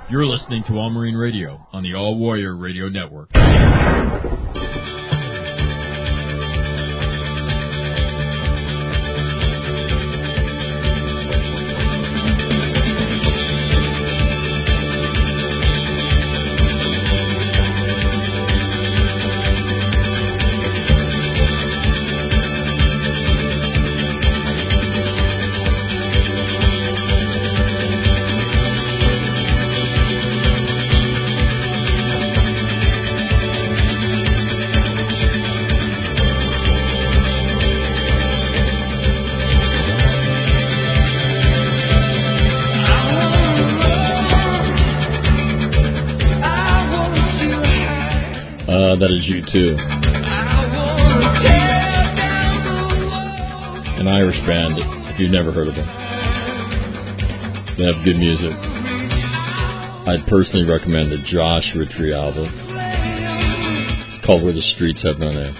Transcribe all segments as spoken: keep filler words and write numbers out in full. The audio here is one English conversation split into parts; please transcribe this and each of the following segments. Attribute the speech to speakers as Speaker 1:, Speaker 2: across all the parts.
Speaker 1: You're listening to All Marine Radio on the All Warrior Radio Network.
Speaker 2: That is U two. An Irish band, if you've never heard of them. They have good music. I'd personally recommend the Joshua Tree album. It's called Where the Streets Have No Name.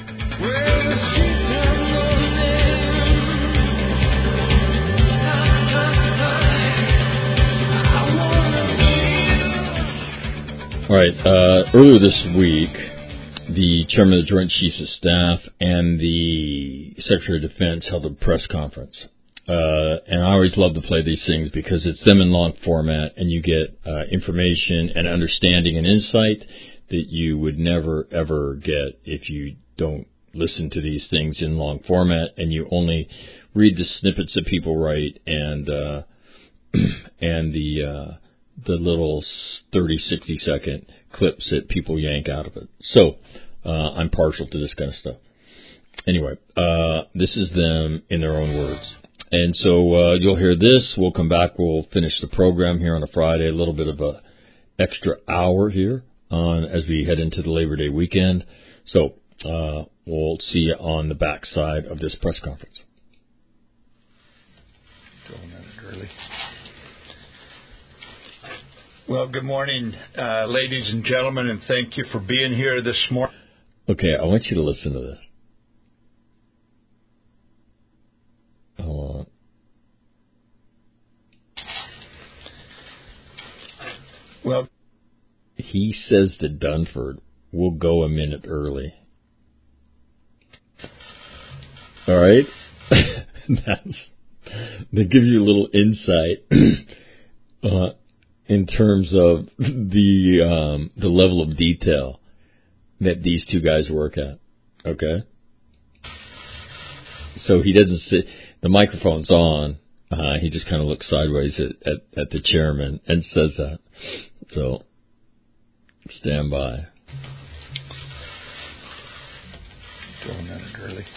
Speaker 2: All right, uh, earlier this week, the chairman of the Joint Chiefs of Staff and the Secretary of Defense held a press conference. Uh, and I always love to play these things because it's them in long format and you get uh, information and understanding and insight that you would never, ever get if you don't listen to these things in long format and you only read the snippets that people write and uh, and the uh, the little thirty, sixty second clips that people yank out of it. So uh, I'm partial to this kind of stuff. Anyway, uh, this is them in their own words. And so uh, you'll hear this. We'll come back. We'll finish the program here on a Friday, a little bit of a extra hour here on as we head into the Labor Day weekend. So uh, we'll see you on the backside of this press conference.
Speaker 3: Go a minute early. Well, good morning, uh, ladies and gentlemen, and thank you for being here this morning.
Speaker 2: Okay, I want you to listen to this. I want...
Speaker 3: Well,
Speaker 2: he says to Dunford, we'll go a minute early. All right? That's, that gives you a little insight uh, in terms of the um, the level of detail that these two guys work at. Okay? So he doesn't sit, the microphone's on. Uh, he just kind of looks sideways at, at, at the chairman and says that. So, stand by.
Speaker 3: Go a minute early.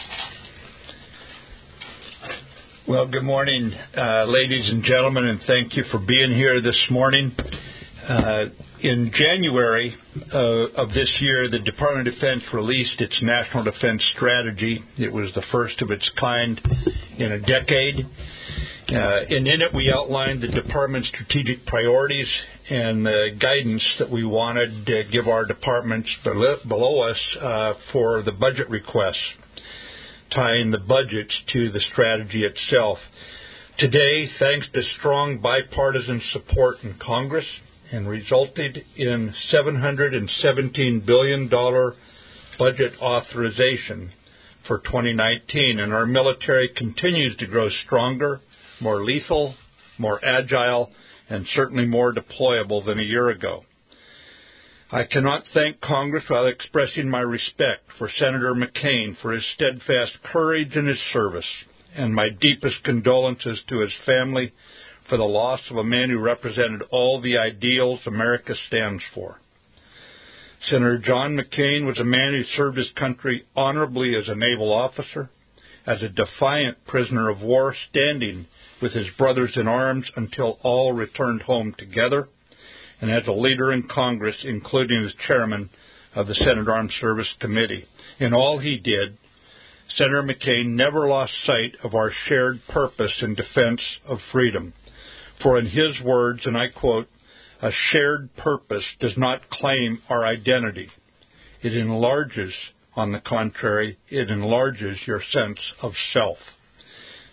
Speaker 3: Well, good morning, uh, ladies and gentlemen, and thank you for being here this morning. Uh, in January uh, of this year, the Department of Defense released its National Defense Strategy. It was the first of its kind in a decade. Uh, and in it, we outlined the department's strategic priorities and the guidance that we wanted to give our departments below us uh, for the budget requests, tying the budgets to the strategy itself. Today, thanks to strong bipartisan support in Congress, and resulted in seven hundred seventeen billion dollars budget authorization for twenty nineteen, and our military continues to grow stronger, more lethal, more agile, and certainly more deployable than a year ago. I cannot thank Congress without expressing my respect for Senator McCain for his steadfast courage in his service, and my deepest condolences to his family for the loss of a man who represented all the ideals America stands for. Senator John McCain was a man who served his country honorably as a naval officer, as a defiant prisoner of war, standing with his brothers in arms until all returned home together, and as a leader in Congress, including as chairman of the Senate Armed Service Committee. In all he did, Senator McCain never lost sight of our shared purpose in defense of freedom. For in his words, and I quote, "A shared purpose does not claim our identity. It enlarges, on the contrary, it enlarges your sense of self."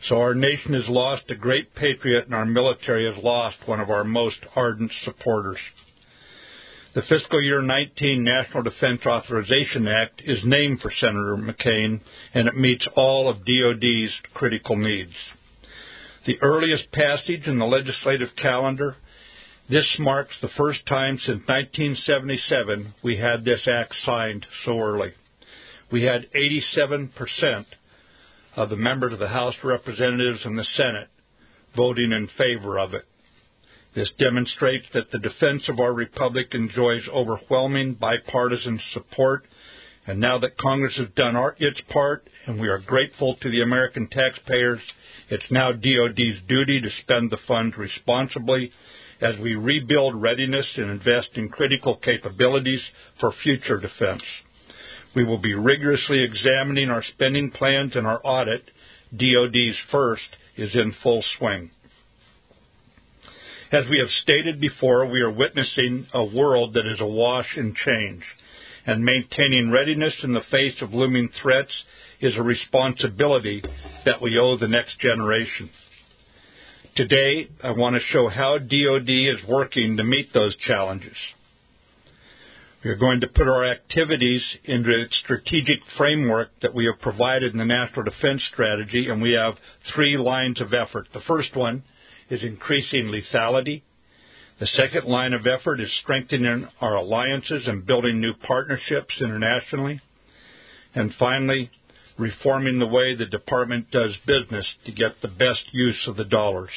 Speaker 3: So our nation has lost a great patriot, and our military has lost one of our most ardent supporters. The fiscal year nineteen National Defense Authorization Act is named for Senator McCain, and it meets all of D O D's critical needs. The earliest passage in the legislative calendar, this marks the first time since nineteen seventy-seven we had this act signed so early. We had eighty-seven percent of the members of the House of Representatives and the Senate voting in favor of it. This demonstrates that the defense of our republic enjoys overwhelming bipartisan support, and now that Congress has done our, its part, and we are grateful to the American taxpayers, it's now D O D's duty to spend the funds responsibly as we rebuild readiness and invest in critical capabilities for future defense. We will be rigorously examining our spending plans, and our audit, D O D's first, is in full swing. As we have stated before, we are witnessing a world that is awash in change, and maintaining readiness in the face of looming threats is a responsibility that we owe the next generation. Today, I want to show how D O D is working to meet those challenges. We are going to put our activities into a strategic framework that we have provided in the National Defense Strategy, and we have three lines of effort. The first one is increasing lethality. The second line of effort is strengthening our alliances and building new partnerships internationally. And finally, reforming the way the Department does business to get the best use of the dollars.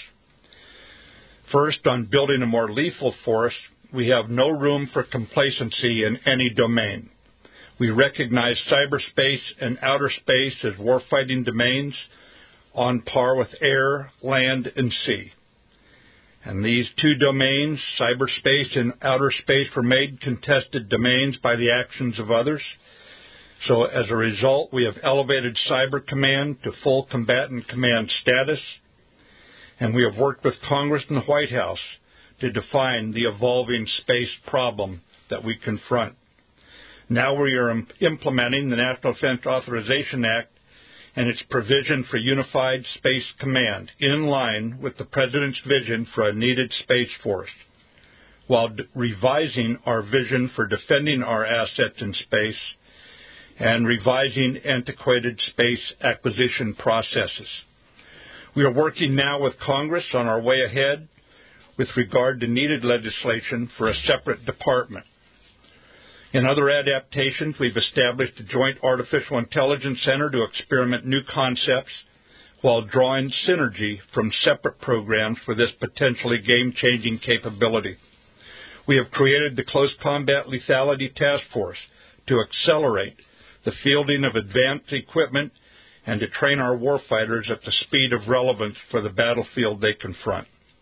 Speaker 3: First, on building a more lethal force, we have no room for complacency in any domain. We recognize cyberspace and outer space as warfighting domains on par with air, land, and sea. And these two domains, cyberspace and outer space, were made contested domains by the actions of others. So as a result, we have elevated Cyber Command to full combatant command status, and we have worked with Congress and the White House to define the evolving space problem that we confront. Now we are implementing the National Defense Authorization Act and its provision for unified space command, in line with the President's vision for a needed space force, while d- revising our vision for defending our assets in space and revising antiquated space acquisition processes. We are working now with Congress on our way ahead with regard to needed legislation for a separate department. In other adaptations, we've established a joint artificial intelligence center to experiment new concepts while drawing synergy from separate programs for this potentially game-changing capability. We have created the Close Combat Lethality Task Force to accelerate the fielding of advanced equipment and to train our warfighters at the speed of relevance for the battlefield they confront.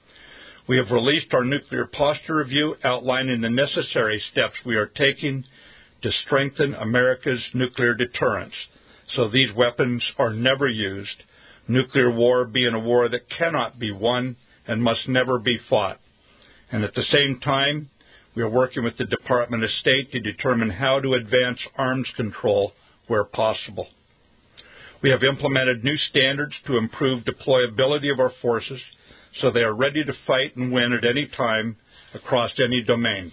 Speaker 3: We have released our nuclear posture review outlining the necessary steps we are taking to strengthen America's nuclear deterrence, so these weapons are never used, nuclear war being a war that cannot be won and must never be fought. And at the same time, we are working with the Department of State to determine how to advance arms control where possible. We have implemented new standards to improve deployability of our forces so they are ready to fight and win at any time across any domain.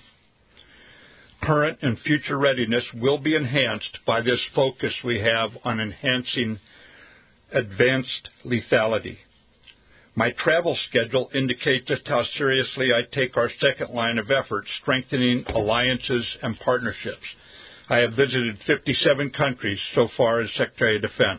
Speaker 3: Current and future readiness will be enhanced by this focus we have on enhancing advanced lethality. My travel schedule indicates just how seriously I take our second line of effort, strengthening alliances and partnerships. I have visited fifty-seven countries so far as Secretary of Defense.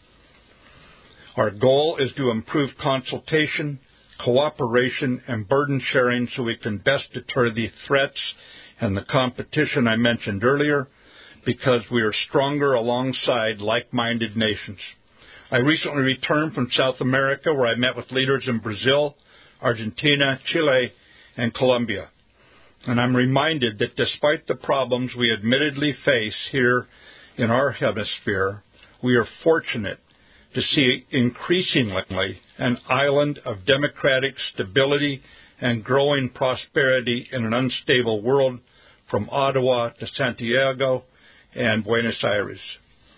Speaker 3: Our goal is to improve consultation, cooperation, and burden sharing so we can best deter the threats and the competition I mentioned earlier, because we are stronger alongside like-minded nations. I recently returned from South America, where I met with leaders in Brazil, Argentina, Chile, and Colombia. And I'm reminded that despite the problems we admittedly face here in our hemisphere, we are fortunate to see increasingly an island of democratic stability and growing prosperity in an unstable world, from Ottawa to Santiago and Buenos Aires.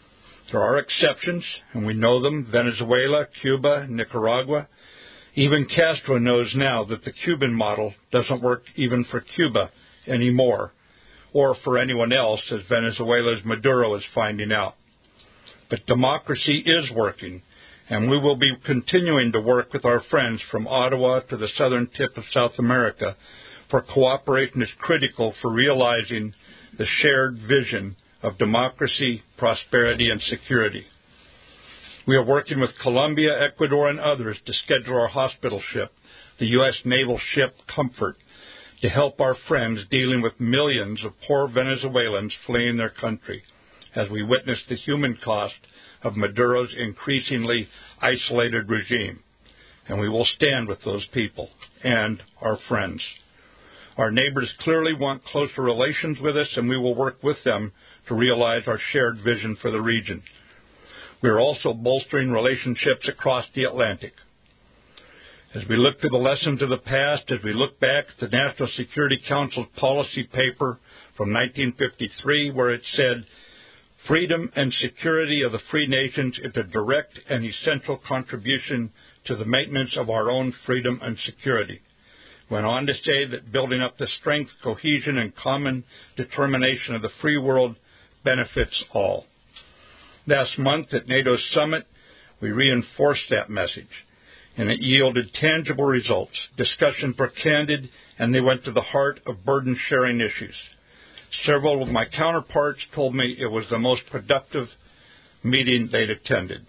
Speaker 3: There are exceptions, and we know them: Venezuela, Cuba, Nicaragua. Even Castro knows now that the Cuban model doesn't work even for Cuba anymore, or for anyone else, as Venezuela's Maduro is finding out. But democracy is working, and we will be continuing to work with our friends from Ottawa to the southern tip of South America, for cooperation is critical for realizing the shared vision of democracy, prosperity, and security. We are working with Colombia, Ecuador, and others to schedule our hospital ship, the U S naval ship Comfort, to help our friends dealing with millions of poor Venezuelans fleeing their country, as we witness the human cost of Maduro's increasingly isolated regime. And we will stand with those people and our friends. Our neighbors clearly want closer relations with us, and we will work with them to realize our shared vision for the region. We are also bolstering relationships across the Atlantic. As we look to the lessons of the past, as we look back at the National Security Council's policy paper from nineteen fifty-three, where it said, "Freedom and security of the free nations is a direct and essential contribution to the maintenance of our own freedom and security." Went on to say that building up the strength, cohesion, and common determination of the free world benefits all. Last month at NATO's summit, we reinforced that message, and it yielded tangible results. Discussions were candid, and they went to the heart of burden-sharing issues. Several of my counterparts told me it was the most productive meeting they'd attended.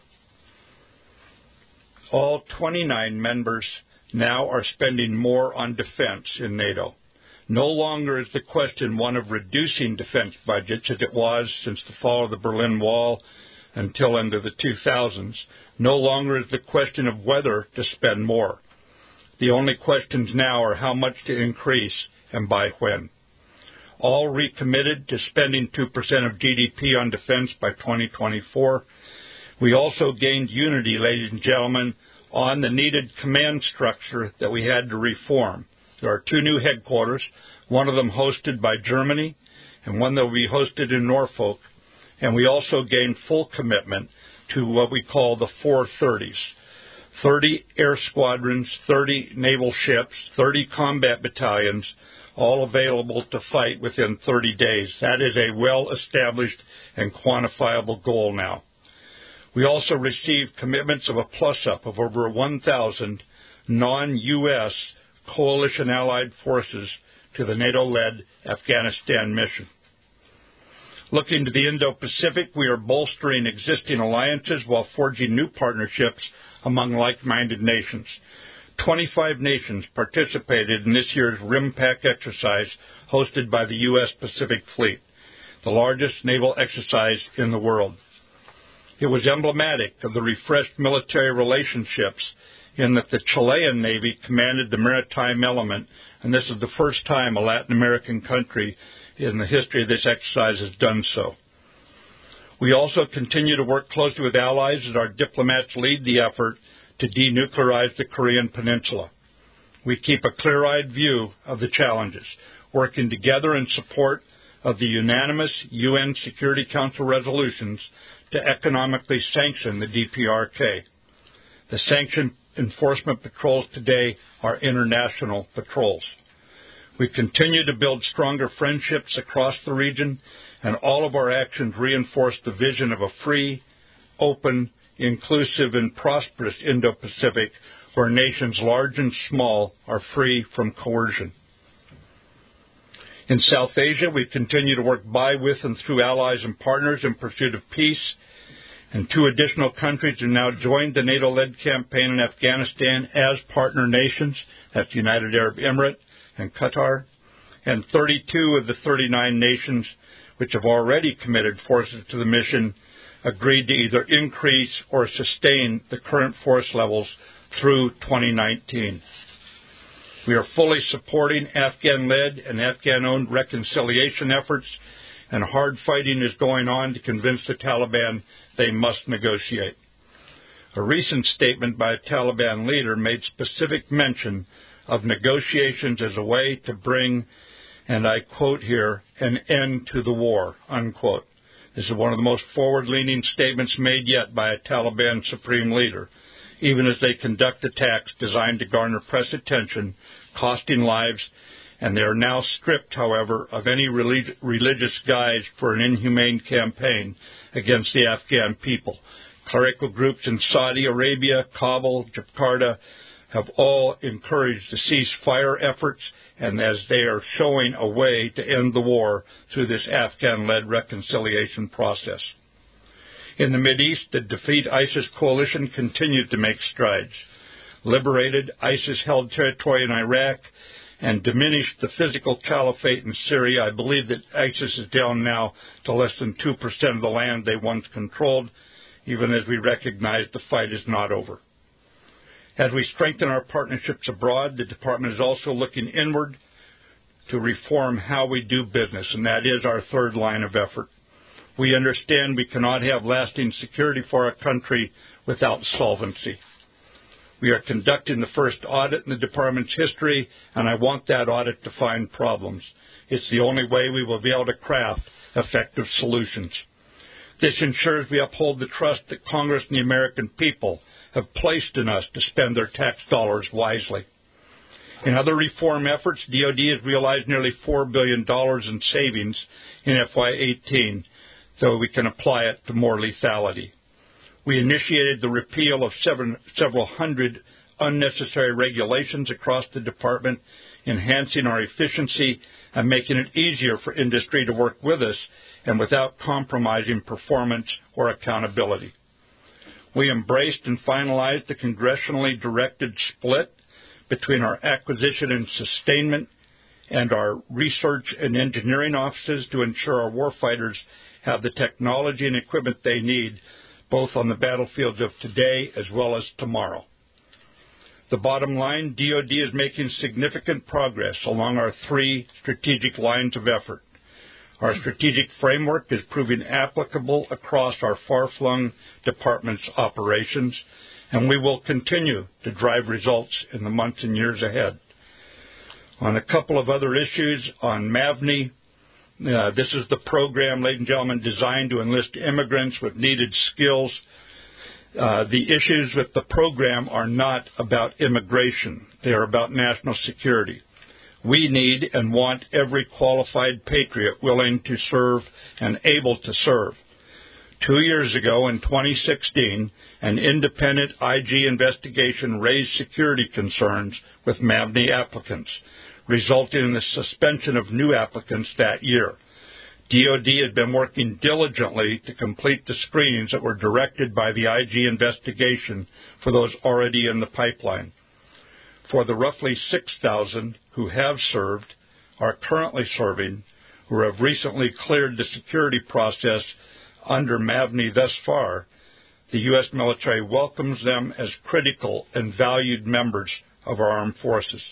Speaker 3: All twenty-nine members now are spending more on defense in NATO. No longer is the question one of reducing defense budgets, as it was since the fall of the Berlin Wall until into the two thousands. No longer is the question of whether to spend more. The only questions now are how much to increase and by when. All recommitted to spending two percent of G D P on defense by twenty twenty-four. We also gained unity, ladies and gentlemen, on the needed command structure that we had to reform. There are two new headquarters, one of them hosted by Germany and one that will be hosted in Norfolk. And we also gained full commitment to what we call the four thirties. thirty air squadrons, thirty naval ships, thirty combat battalions, all available to fight within thirty days. That is a well-established and quantifiable goal now. We also received commitments of a plus-up of over one thousand non-U S coalition allied forces to the NATO-led Afghanistan mission. Looking to the Indo-Pacific, we are bolstering existing alliances while forging new partnerships among like-minded nations. twenty-five nations participated in this year's RIMPAC exercise hosted by the U S Pacific Fleet, the largest naval exercise in the world. It was emblematic of the refreshed military relationships in that the Chilean Navy commanded the maritime element, and this is the first time a Latin American country in the history of this exercise has done so. We also continue to work closely with allies as our diplomats lead the effort to denuclearize the Korean Peninsula. We keep a clear-eyed view of the challenges, working together in support of the unanimous U N Security Council resolutions to economically sanction the D P R K. The sanction enforcement patrols today are international patrols. We continue to build stronger friendships across the region, and all of our actions reinforce the vision of a free, open, inclusive, and prosperous Indo-Pacific where nations large and small are free from coercion. In South Asia, we continue to work by, with, and through allies and partners in pursuit of peace, and two additional countries have now joined the NATO-led campaign in Afghanistan as partner nations. That's United Arab Emirates and Qatar, and thirty-two of the thirty-nine nations which have already committed forces to the mission agreed to either increase or sustain the current force levels through twenty nineteen. We are fully supporting Afghan-led and Afghan-owned reconciliation efforts, and hard fighting is going on to convince the Taliban they must negotiate. A recent statement by a Taliban leader made specific mention of negotiations as a way to bring, and I quote here, an end to the war, unquote. This is one of the most forward-leaning statements made yet by a Taliban supreme leader, even as they conduct attacks designed to garner press attention, costing lives, and they are now stripped, however, of any relig- religious guise for an inhumane campaign against the Afghan people. Clerical groups in Saudi Arabia, Kabul, Jakarta have all encouraged the ceasefire efforts, and as they are showing a way to end the war through this Afghan-led reconciliation process. In the Mideast, the Defeat ISIS coalition continued to make strides. Liberated ISIS-held territory in Iraq and diminished the physical caliphate in Syria. I believe that ISIS is down now to less than two percent of the land they once controlled, even as we recognize the fight is not over. As we strengthen our partnerships abroad, the Department is also looking inward to reform how we do business, and that is our third line of effort. We understand we cannot have lasting security for our country without solvency. We are conducting the first audit in the Department's history, and I want that audit to find problems. It's the only way we will be able to craft effective solutions. This ensures we uphold the trust that Congress and the American people have placed in us to spend their tax dollars wisely. In other reform efforts, D O D has realized nearly four billion dollars in savings in F Y eighteen, though we can apply it to more lethality. We initiated the repeal of seven, several hundred unnecessary regulations across the Department, enhancing our efficiency and making it easier for industry to work with us and without compromising performance or accountability. We embraced and finalized the congressionally directed split between our acquisition and sustainment and our research and engineering offices to ensure our warfighters have the technology and equipment they need, both on the battlefields of today as well as tomorrow. The bottom line, D O D is making significant progress along our three strategic lines of effort. Our strategic framework is proving applicable across our far-flung department's operations, and we will continue to drive results in the months and years ahead. On a couple of other issues, on MAVNI, uh, this is the program, ladies and gentlemen, designed to enlist immigrants with needed skills. Uh, the issues with the program are not about immigration. They are about national security. We need and want every qualified patriot willing to serve and able to serve. Two years ago, in twenty sixteen, an independent I G investigation raised security concerns with MAVNI applicants, resulting in the suspension of new applicants that year. D O D had been working diligently to complete the screenings that were directed by the I G investigation for those already in the pipeline. For the roughly six thousand who have served, are currently serving, who have recently cleared the security process under MAVNI thus far, the U S military welcomes them as critical and valued members of our armed forces.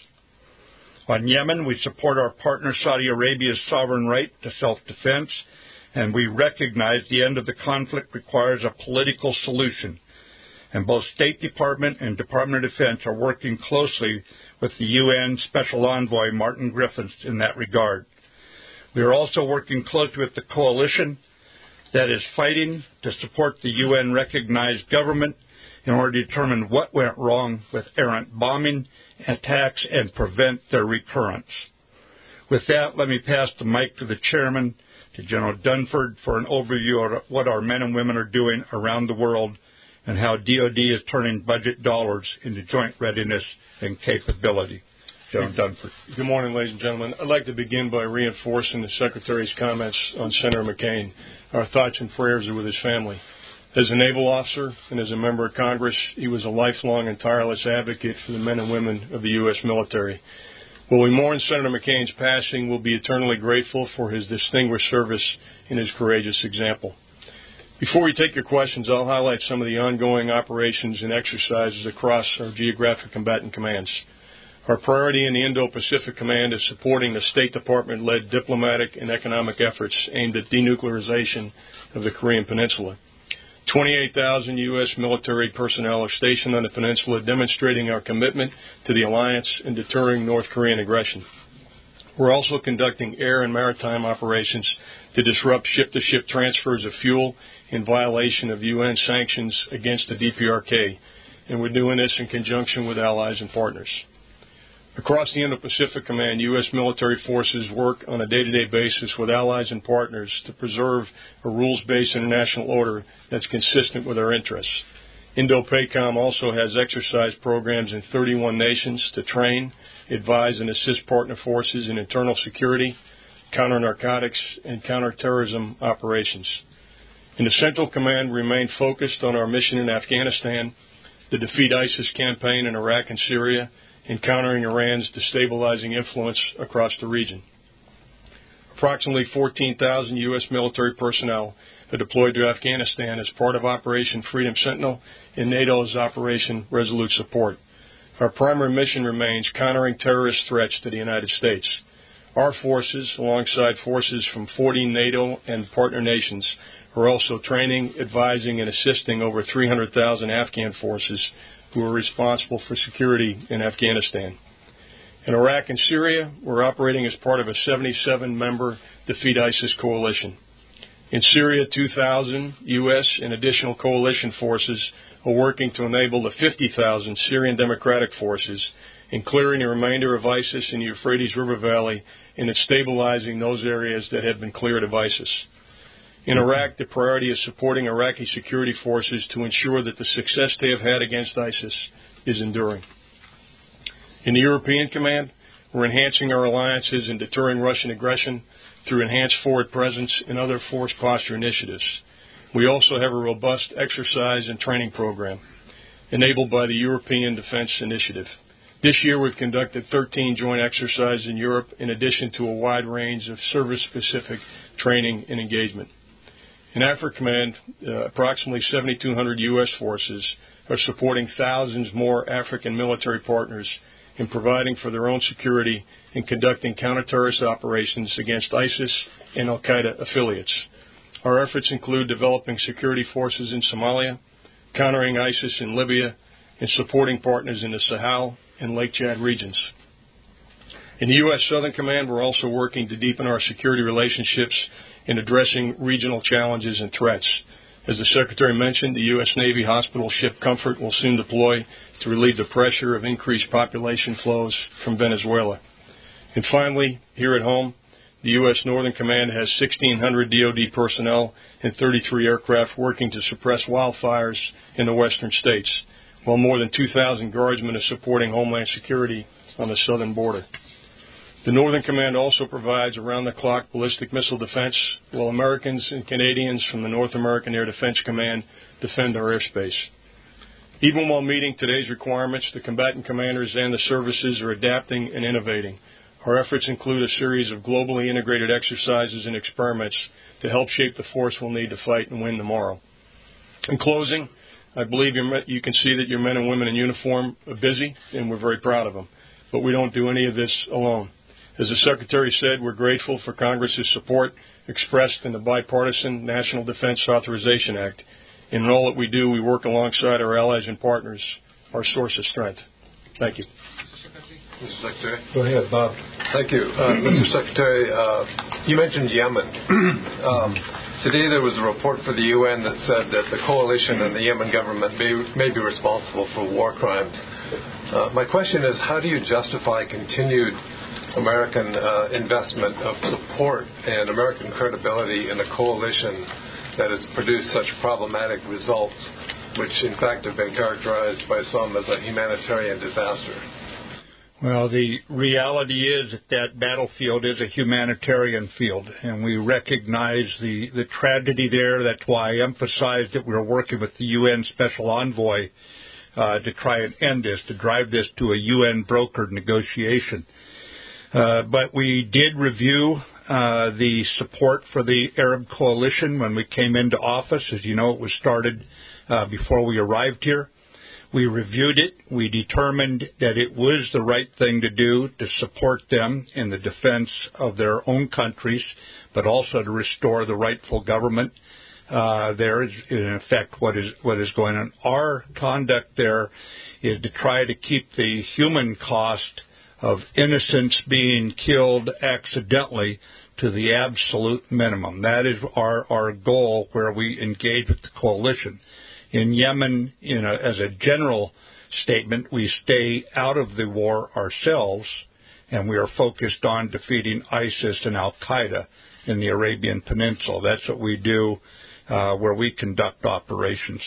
Speaker 3: On Yemen, we support our partner Saudi Arabia's sovereign right to self-defense, and we recognize the end of the conflict requires a political solution. And both State Department and Department of Defense are working closely with the U N Special Envoy Martin Griffiths in that regard. We are also working closely with the coalition that is fighting to support the U N-recognized government in order to determine what went wrong with errant bombing attacks and prevent their recurrence. With that, let me pass the mic to the Chairman, to General Dunford, for an overview of what our men and women are doing around the world and how D O D is turning budget dollars into joint readiness and capability. General Dunford.
Speaker 4: Good morning, ladies and gentlemen. I'd like to begin by reinforcing the Secretary's comments on Senator McCain. Our thoughts and prayers are with his family. As a naval officer and as a member of Congress, he was a lifelong and tireless advocate for the men and women of the U S military. While we mourn Senator McCain's passing, we'll be eternally grateful for his distinguished service and his courageous example. Before we take your questions, I'll highlight some of the ongoing operations and exercises across our geographic combatant commands. Our priority in the Indo-Pacific Command is supporting the State Department-led diplomatic and economic efforts aimed at denuclearization of the Korean Peninsula. twenty-eight thousand U S military personnel are stationed on the peninsula, demonstrating our commitment to the alliance and deterring North Korean aggression. We're also conducting air and maritime operations to disrupt ship-to-ship transfers of fuel in violation of U N sanctions against the D P R K, and we're doing this in conjunction with allies and partners. Across the Indo-Pacific Command, U S military forces work on a day-to-day basis with allies and partners to preserve a rules-based international order that's consistent with our interests. Indo-PACOM also has exercise programs in thirty-one nations to train, advise, and assist partner forces in internal security, counter-narcotics, and counter-terrorism operations. In the Central Command, we remain focused on our mission in Afghanistan, the Defeat ISIS campaign in Iraq and Syria, and countering Iran's destabilizing influence across the region. Approximately fourteen thousand U S military personnel are deployed to Afghanistan as part of Operation Freedom Sentinel and NATO's Operation Resolute Support. Our primary mission remains countering terrorist threats to the United States. Our forces, alongside forces from forty NATO and partner nations, are also training, advising, and assisting over three hundred thousand Afghan forces who are responsible for security in Afghanistan. In Iraq and Syria, we're operating as part of a seventy-seven member Defeat ISIS coalition. In Syria, two thousand U S and additional coalition forces are working to enable the fifty thousand Syrian Democratic Forces in clearing the remainder of ISIS in the Euphrates River Valley and in stabilizing those areas that have been cleared of ISIS. In Iraq, the priority is supporting Iraqi security forces to ensure that the success they have had against ISIS is enduring. In the European Command, we're enhancing our alliances and deterring Russian aggression through enhanced forward presence and other force posture initiatives. We also have a robust exercise and training program enabled by the European Defense Initiative. This year, we've conducted thirteen joint exercises in Europe in addition to a wide range of service-specific training and engagement. In Africa Command, uh, approximately seventy-two hundred U S forces are supporting thousands more African military partners in providing for their own security and conducting counter-terrorist operations against ISIS and al-Qaeda affiliates. Our efforts include developing security forces in Somalia, countering ISIS in Libya, and supporting partners in the Sahel and Lake Chad regions. In the U S Southern Command, we're also working to deepen our security relationships in addressing regional challenges and threats. As the Secretary mentioned, the U S Navy hospital ship Comfort will soon deploy to relieve the pressure of increased population flows from Venezuela. And finally, here at home, the U S Northern Command has sixteen hundred D O D personnel and thirty-three aircraft working to suppress wildfires in the western states, while more than two thousand guardsmen are supporting Homeland Security on the southern border. The Northern Command also provides around-the-clock ballistic missile defense, while Americans and Canadians from the North American Air Defense Command defend our airspace. Even while meeting today's requirements, the combatant commanders and the services are adapting and innovating. Our efforts include a series of globally integrated exercises and experiments to help shape the force we'll need to fight and win tomorrow. In closing, I believe you're, you can see that your men and women in uniform are busy, and we're very proud of them. But we don't do any of this alone. As the Secretary said, we're grateful for Congress's support expressed in the Bipartisan National Defense Authorization Act. In all that we do, we work alongside our allies and partners, our source of strength. Thank you.
Speaker 5: Mister Secretary.
Speaker 3: Go ahead, Bob.
Speaker 5: Thank you. Uh, Mister Secretary, uh, you mentioned Yemen. um, today there was a report for the U N that said that the coalition and the Yemen government may, may be responsible for war crimes. Uh, my question is, how do you justify continued American uh, investment of support and American credibility in a coalition that has produced such problematic results, which in fact have been characterized by some as a humanitarian disaster?
Speaker 3: Well, the reality is that that battlefield is a humanitarian field, and we recognize the, the tragedy there. That's why I emphasized that we're working with the U N Special Envoy uh, to try and end this, to drive this to a U N brokered negotiation. Uh, but we did review uh, the support for the Arab coalition when we came into office. As you know, it was started uh, before we arrived here. We reviewed it. We determined that it was the right thing to do to support them in the defense of their own countries, but also to restore the rightful government. Uh, there is, in effect, what is what is going on. Our conduct there is to try to keep the human cost of innocents being killed accidentally to the absolute minimum. That is our, our goal where we engage with the coalition. In Yemen, you know, as a general statement, we stay out of the war ourselves, and we are focused on defeating ISIS and Al-Qaeda in the Arabian Peninsula. That's what we do uh, where we conduct operations.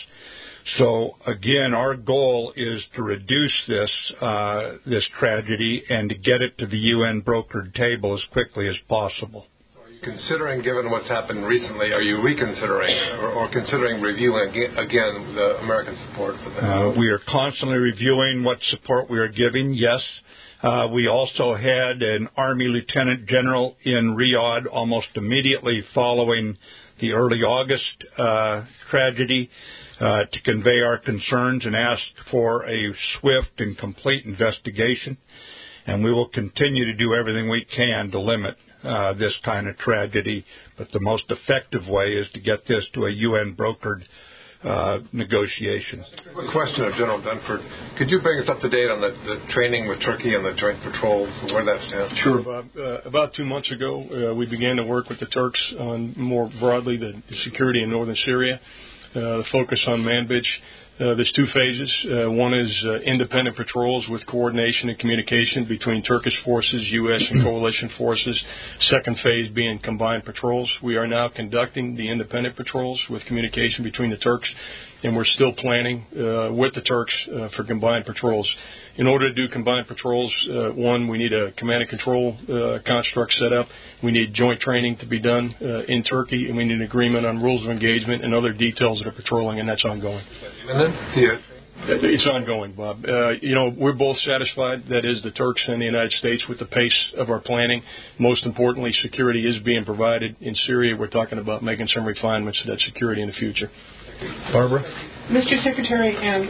Speaker 3: So, again, our goal is to reduce this uh, this tragedy and to get it to the U N brokered table as quickly as possible.
Speaker 5: So are you considering, given what's happened recently, are you reconsidering or, or considering reviewing again the American support for that?
Speaker 3: Uh, we are constantly reviewing what support we are giving, yes. Uh, we also had an Army Lieutenant General in Riyadh almost immediately following the early August uh, tragedy uh, to convey our concerns and ask for a swift and complete investigation. And we will continue to do everything we can to limit uh, this kind of tragedy. But the most effective way is to get this to a U N brokered uh, negotiation.
Speaker 5: A question of General Dunford. Could you bring us up to date on the, the training with Turkey and the joint patrols and where that stands?
Speaker 4: Sure, Bob. Uh, about two months ago, uh, we began to work with the Turks on more broadly the, the security in northern Syria, uh, the focus on Manbij. Uh, there's two phases. Uh, one is uh, independent patrols with coordination and communication between Turkish forces, U S and coalition forces. Second phase being combined patrols. We are now conducting the independent patrols with communication between the Turks, and we're still planning uh, with the Turks uh, for combined patrols. In order to do combined patrols, uh, one, we need a command and control uh, construct set up. We need joint training to be done uh, in Turkey, and we need an agreement on rules of engagement and other details of the patrolling, and that's ongoing.
Speaker 5: And then, yeah.
Speaker 4: It's ongoing, Bob. Uh, you know, we're both satisfied, that is, the Turks and the United States, with the pace of our planning. Most importantly, security is being provided. In Syria, we're talking about making some refinements to that security in the future.
Speaker 3: Barbara?
Speaker 6: Mister Secretary and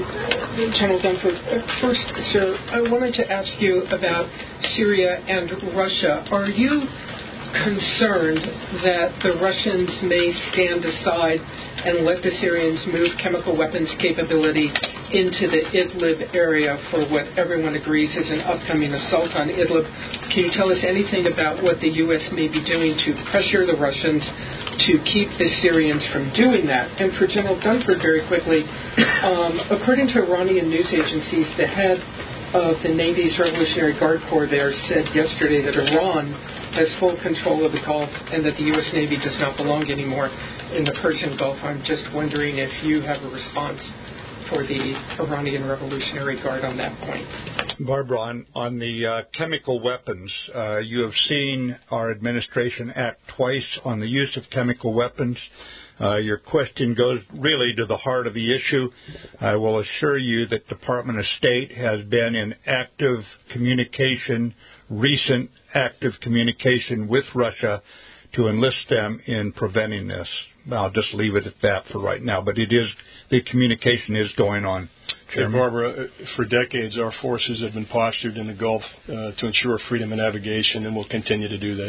Speaker 6: um, General Dunford, uh, first, sir, I wanted to ask you about Syria and Russia. Are you concerned that the Russians may stand aside and let the Syrians move chemical weapons capability into the Idlib area for what everyone agrees is an upcoming assault on Idlib? Can you tell us anything about what the U S may be doing to pressure the Russians to keep the Syrians from doing that? And for General Dunford, very quickly, um, according to Iranian news agencies, the head of the Navy's Revolutionary Guard Corps there said yesterday that Iran has full control of the Gulf and that the U S Navy does not belong anymore in the Persian Gulf. I'm just wondering if you have a response for the Iranian Revolutionary Guard on that point.
Speaker 3: Barbara, on, on the uh, chemical weapons, uh, you have seen our administration act twice on the use of chemical weapons. Uh, your question goes really to the heart of the issue. I will assure you that Department of State has been in active communication, recent active communication with Russia to enlist them in preventing this. I'll just leave it at that for right now, but it is, the communication is going on.
Speaker 4: Hey, Barbara, for decades our forces have been postured in the Gulf uh, to ensure freedom of navigation, and we'll continue to do that.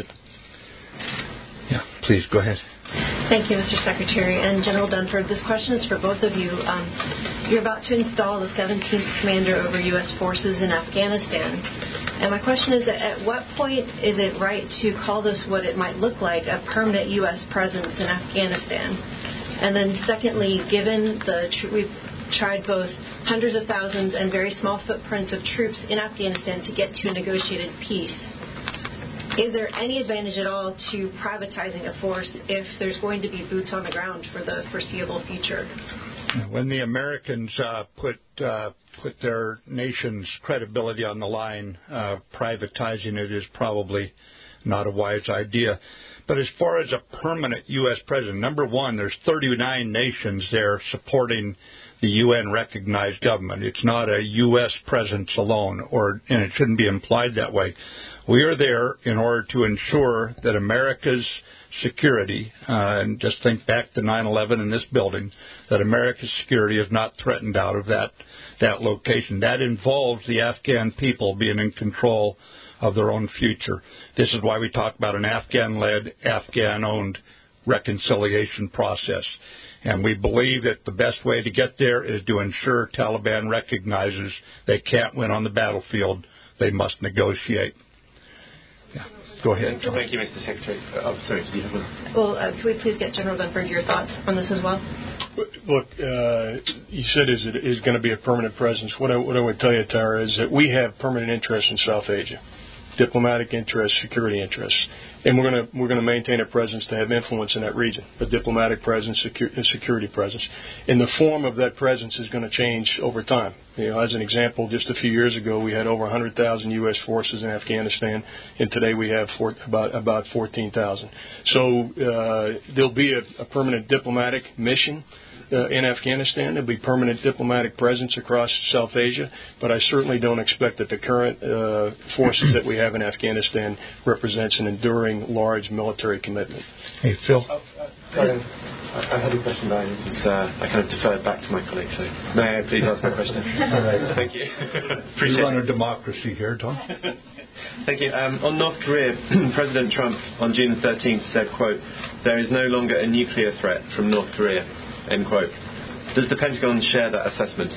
Speaker 3: Yeah, please, go ahead.
Speaker 7: Thank you, Mister Secretary. And General Dunford, this question is for both of you. Um, you're about to install the seventeenth commander over U S forces in Afghanistan. And my question is, at what point is it right to call this what it might look like, a permanent U S presence in Afghanistan? And then secondly, given the tr- we've tried both hundreds of thousands and very small footprints of troops in Afghanistan to get to a negotiated peace, is there any advantage at all to privatizing a force if there's going to be boots on the ground for the foreseeable future?
Speaker 3: When the Americans uh, put uh, put their nation's credibility on the line, uh, privatizing it is probably not a wise idea. But as far as a permanent U S president, number one, there's thirty-nine nations there supporting the U N-recognized government. It's not a U S presence alone, or and it shouldn't be implied that way. We are there in order to ensure that America's security, uh, and just think back to nine eleven in this building, that America's security is not threatened out of that, that location. That involves the Afghan people being in control of their own future. This is why we talk about an Afghan-led, Afghan-owned reconciliation process. And we believe that the best way to get there is to ensure Taliban recognizes they can't win on the battlefield they must negotiate. Yeah. Go ahead, John.
Speaker 8: Thank you, Mister Secretary. Uh, oh, sorry, did you have a...
Speaker 7: Well, uh, can we please get General Dunford your thoughts on this as well?
Speaker 4: Look, uh, you said is it is going to be a permanent presence. What I, what I would tell you, Tara, is that we have permanent interests in South Asia, diplomatic interests, security interests, and we're going to we're going to maintain a presence to have influence in that region, a diplomatic presence, secu- a security presence. And the form of that presence is going to change over time. You know, as an example, just a few years ago, we had over one hundred thousand U S forces in Afghanistan, and today we have four, about about fourteen thousand. So uh, there'll be a, a permanent diplomatic mission Uh, in Afghanistan. There'll be permanent diplomatic presence across South Asia, but I certainly don't expect that the current uh, forces that we have in Afghanistan represents an enduring, large military commitment.
Speaker 3: Hey, Phil.
Speaker 8: Oh, uh, sorry, I, I had a question, but uh, I kind of deferred back to my colleague, so may I please ask my question? All right. Thank you.
Speaker 3: We run a democracy here, Tom.
Speaker 8: Thank you. Um, on North Korea, President Trump on June thirteenth said, quote, "There is no longer a nuclear threat from North Korea," end quote. Does the Pentagon share that assessment?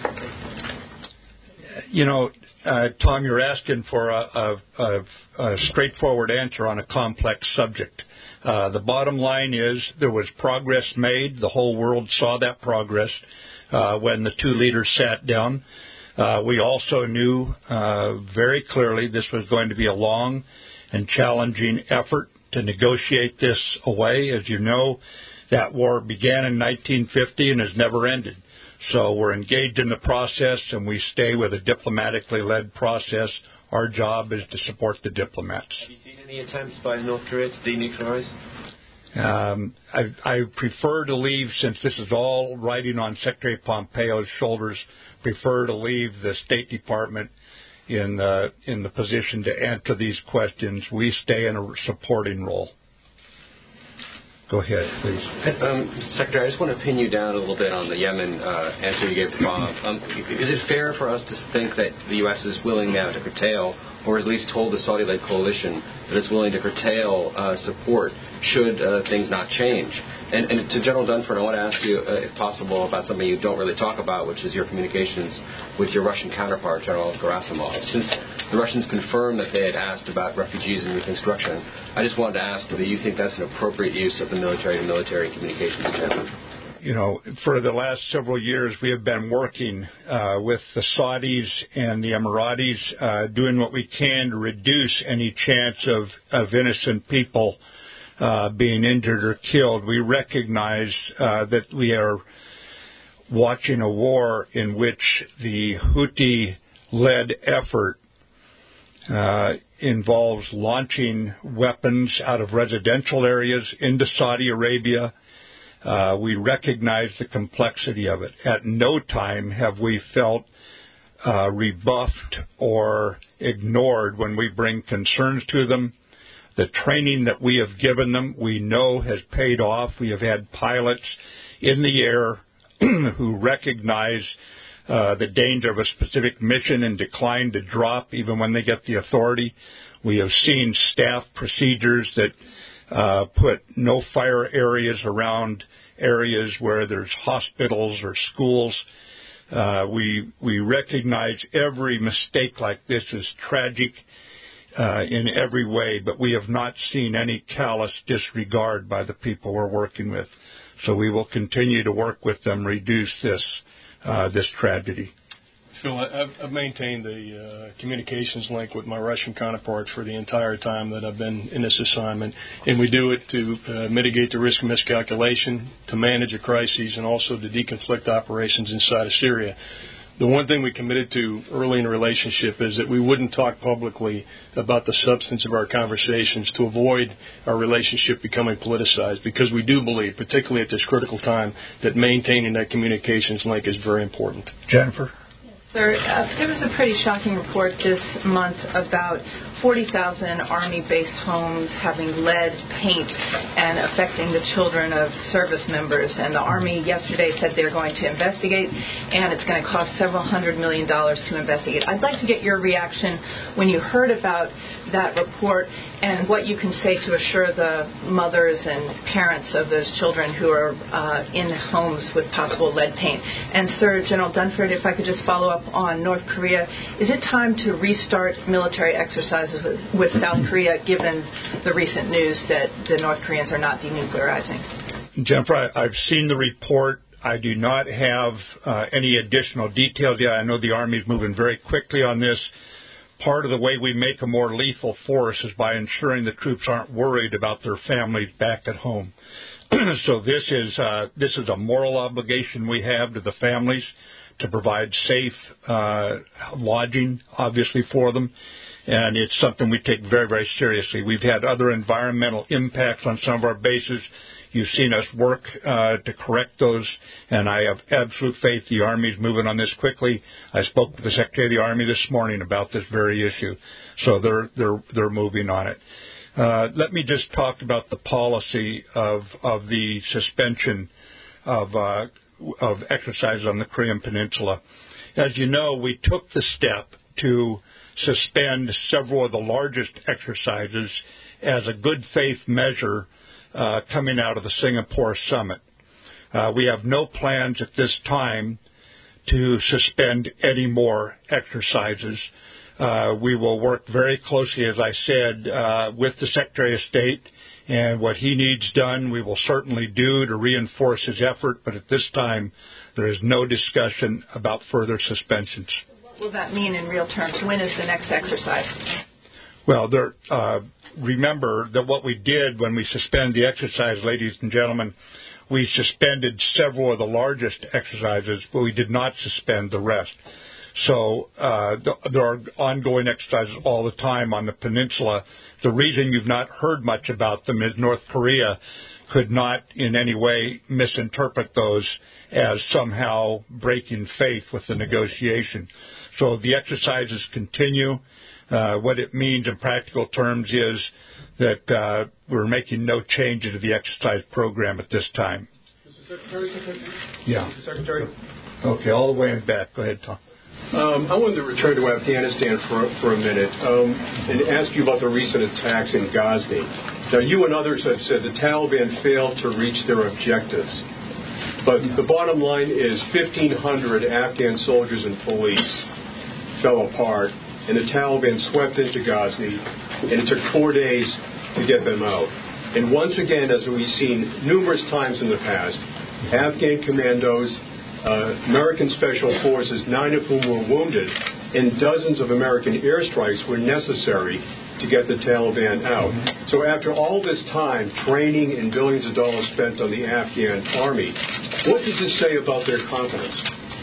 Speaker 3: You know, uh, Tom, you're asking for a, a, a, a straightforward answer on a complex subject. Uh, the bottom line is there was progress made. The whole world saw that progress uh, when the two leaders sat down. Uh, we also knew uh, very clearly this was going to be a long and challenging effort to negotiate this away. As you know, that war began in nineteen fifty and has never ended. So we're engaged in the process, and we stay with a diplomatically led process. Our job is to support the diplomats.
Speaker 8: Have you seen any attempts by North Korea to denuclearize?
Speaker 3: Um, I, I prefer to leave, since this is all riding on Secretary Pompeo's shoulders, prefer to leave the State Department in the, in the position to answer these questions. We stay in a supporting role. Go ahead, please.
Speaker 9: Um, Secretary, I just want to pin you down a little bit on the Yemen uh, answer you gave to Bob. Um, is it fair for us to think that the U S is willing now to curtail, or at least told the Saudi-led coalition that it's willing to curtail uh, support should uh, things not change? And, and to General Dunford, I want to ask you, uh, if possible, about something you don't really talk about, which is your communications with your Russian counterpart, General Gerasimov. Since the Russians confirmed that they had asked about refugees and reconstruction, I just wanted to ask whether you think that's an appropriate use of the military-to-military communications channel.
Speaker 3: You know, for the last several years, we have been working uh, with the Saudis and the Emiratis, uh, doing what we can to reduce any chance of, of innocent people uh, being injured or killed. We recognize uh, that we are watching a war in which the Houthi-led effort uh, involves launching weapons out of residential areas into Saudi Arabia. Uh, we recognize the complexity of it. At no time have we felt uh, rebuffed or ignored when we bring concerns to them. The training that we have given them, we know has paid off. We have had pilots in the air who recognize uh, the danger of a specific mission and decline to drop even when they get the authority. We have seen staff procedures that Uh, put no fire areas around areas where there's hospitals or schools. Uh, we we recognize every mistake like this is tragic uh, in every way, but we have not seen any callous disregard by the people we're working with. So we will continue to work with them, reduce this uh, this tragedy.
Speaker 4: Phil, I've, I've maintained the uh, communications link with my Russian counterparts for the entire time that I've been in this assignment, and we do it to uh, mitigate the risk of miscalculation, to manage a crisis, and also to deconflict operations inside of Syria. The one thing we committed to early in the relationship is that we wouldn't talk publicly about the substance of our conversations to avoid our relationship becoming politicized, because we do believe, particularly at this critical time, that maintaining that communications link is very important.
Speaker 3: Jennifer?
Speaker 10: Sir, uh, there was a pretty shocking report this month about forty thousand Army-based homes having lead paint and affecting the children of service members. And the Army yesterday said they're going to investigate, and it's going to cost several hundred million dollars to investigate. I'd like to get your reaction when you heard about that report and what you can say to assure the mothers and parents of those children who are uh, in homes with possible lead paint. And, Sir General Dunford, if I could just follow up on North Korea, is it time to restart military exercises with, with South Korea, given the recent news that the North Koreans are not denuclearizing?
Speaker 3: Jennifer, I, I've seen the report. I do not have uh, any additional details yet. I know the Army is moving very quickly on this. Part of the way we make a more lethal force is by ensuring the troops aren't worried about their families back at home. So this is uh, this is a moral obligation we have to the families to provide safe uh, lodging, obviously, for them. And it's something we take very, very seriously. We've had other environmental impacts on some of our bases. You've seen us work uh, to correct those, and I have absolute faith the Army is moving on this quickly. I spoke with the Secretary of the Army this morning about this very issue, so they're they're they're moving on it. Uh, let me just talk about the policy of of the suspension of uh, of exercises on the Korean Peninsula. As you know, we took the step to suspend several of the largest exercises as a good faith measure uh, coming out of the Singapore summit. Uh, we have no plans at this time to suspend any more exercises. Uh, we will work very closely, as I said, uh, with the Secretary of State, and what he needs done we will certainly do to reinforce his effort, but at this time there is no discussion about further suspensions.
Speaker 10: What will that mean in real terms? When is the next exercise?
Speaker 3: Well, there, uh, remember that what we did when we suspended the exercise, ladies and gentlemen, we suspended several of the largest exercises, but we did not suspend the rest. So uh, th- there are ongoing exercises all the time on the peninsula. The reason you've not heard much about them is North Korea could not in any way misinterpret those as somehow breaking faith with the negotiation. So the exercises continue. Uh, what it means in practical terms is that uh, we're making no changes to the exercise program at this time.
Speaker 11: Mister Secretary?
Speaker 3: Yeah.
Speaker 11: Mister Secretary?
Speaker 3: Okay, all the way in back. Go ahead, Tom.
Speaker 11: Um, I wanted to return to Afghanistan for, for a minute um, and ask you about the recent attacks in Ghazni. Now, you and others have said the Taliban failed to reach their objectives. But the bottom line is fifteen hundred Afghan soldiers and police fell apart, and the Taliban swept into Ghazni, and it took four days to get them out. And once again, as we've seen numerous times in the past, Afghan commandos, Uh, American Special Forces, nine of whom were wounded, and dozens of American airstrikes were necessary to get the Taliban out. So after all this time, training and billions of dollars spent on the Afghan army, what does this say about their confidence?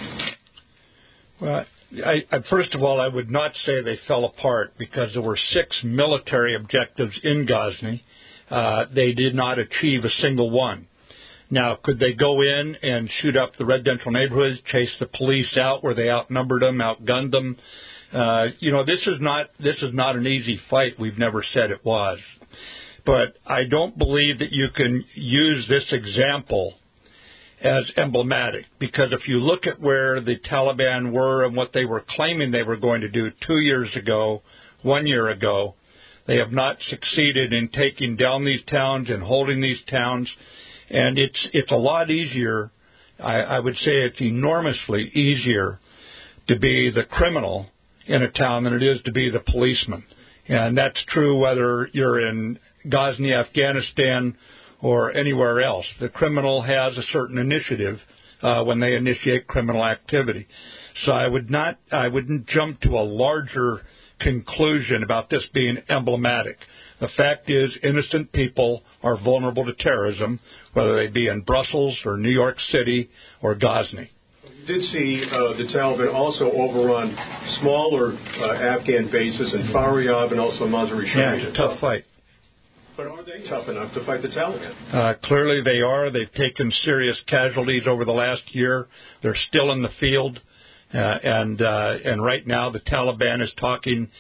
Speaker 3: Well, I, I, first of all, I would not say they fell apart because there were six military objectives in Ghazni. Uh, they did not achieve a single one. Now, could they go in and shoot up the residential neighborhoods, chase the police out where they outnumbered them, outgunned them? Uh, you know, this is not this is not an easy fight. We've never said it was. But I don't believe that you can use this example as emblematic, because if you look at where the Taliban were and what they were claiming they were going to do two years ago, one year ago, they have not succeeded in taking down these towns and holding these towns. And it's it's a lot easier, I, I would say it's enormously easier to be the criminal in a town than it is to be the policeman. And that's true whether you're in Ghazni, Afghanistan, or anywhere else. The criminal has a certain initiative uh, when they initiate criminal activity. So I would not, I wouldn't jump to a larger conclusion about this being emblematic. The fact is, innocent people are vulnerable to terrorism, whether they be in Brussels or New York City or Ghazni.
Speaker 11: You did see uh, the Taliban also overrun smaller uh, Afghan bases in Faryab and also Mazar-e
Speaker 3: Yeah, it's a tough fight.
Speaker 11: But are they tough enough to fight the Taliban?
Speaker 3: Uh, clearly they are. They've taken serious casualties over the last year. They're still in the field. Uh, and uh, and right now the Taliban is talking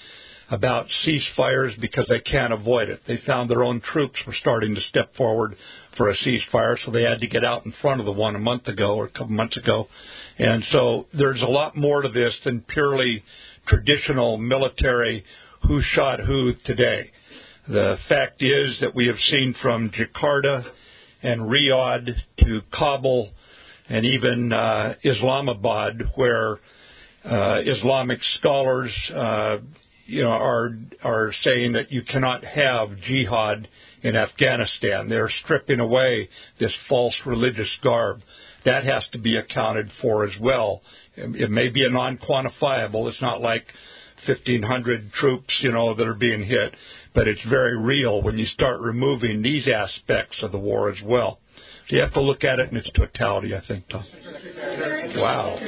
Speaker 3: about ceasefires because they can't avoid it. They found their own troops were starting to step forward for a ceasefire, so they had to get out in front of the one a month ago or a couple months ago. And so there's a lot more to this than purely traditional military who shot who today. The fact is that we have seen from Jakarta and Riyadh to Kabul and even uh, Islamabad, where uh, Islamic scholars uh, you know, are are saying that you cannot have jihad in Afghanistan. They're stripping away this false religious garb. That has to be accounted for as well. It may be a non-quantifiable. It's not like fifteen hundred troops, you know, that are being hit, but it's very real when you start removing these aspects of the war as well. So you have to look at it in its totality, I think, Tom. Wow.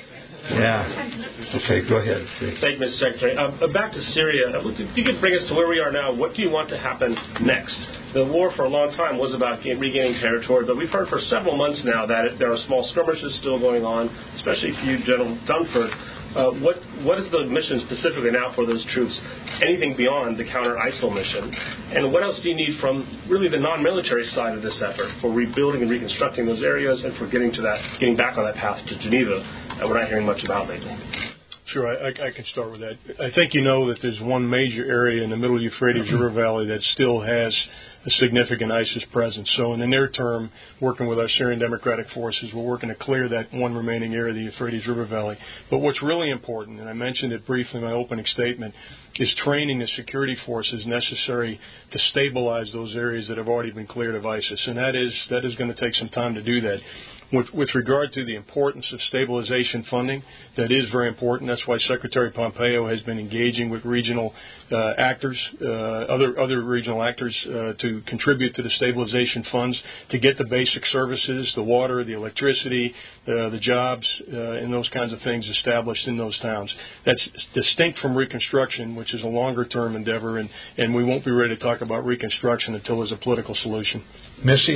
Speaker 3: Yeah. Okay, go ahead.
Speaker 12: Thank you, Mister Secretary. Um, back to Syria. If you could bring us to where we are now, what do you want to happen next? The war for a long time was about regaining territory, but we've heard for several months now that it, there are small skirmishes still going on, especially for you, General Dunford. Uh, what what is the mission specifically now for those troops? Anything beyond the counter-ISIL mission? And what else do you need from really the non-military side of this effort for rebuilding and reconstructing those areas and for getting to that, getting back on that path to Geneva that we're not hearing much about lately?
Speaker 4: Sure, I, I can start with that. I think you know that there's one major area in the Middle Euphrates River Valley that still has a significant ISIS presence. So in the near term, working with our Syrian Democratic Forces, we're working to clear that one remaining area of the Euphrates River Valley. But what's really important, and I mentioned it briefly in my opening statement, is training the security forces necessary to stabilize those areas that have already been cleared of ISIS. And that is that is going to take some time to do that. With, with regard to the importance of stabilization funding, that is very important. That's why Secretary Pompeo has been engaging with regional uh, actors, uh, other other regional actors, uh, to contribute to the stabilization funds to get the basic services, the water, the electricity, uh, the jobs, uh, and those kinds of things established in those towns. That's distinct from reconstruction, which is a longer-term endeavor, and, and we won't be ready to talk about reconstruction until there's a political solution.
Speaker 3: Missy?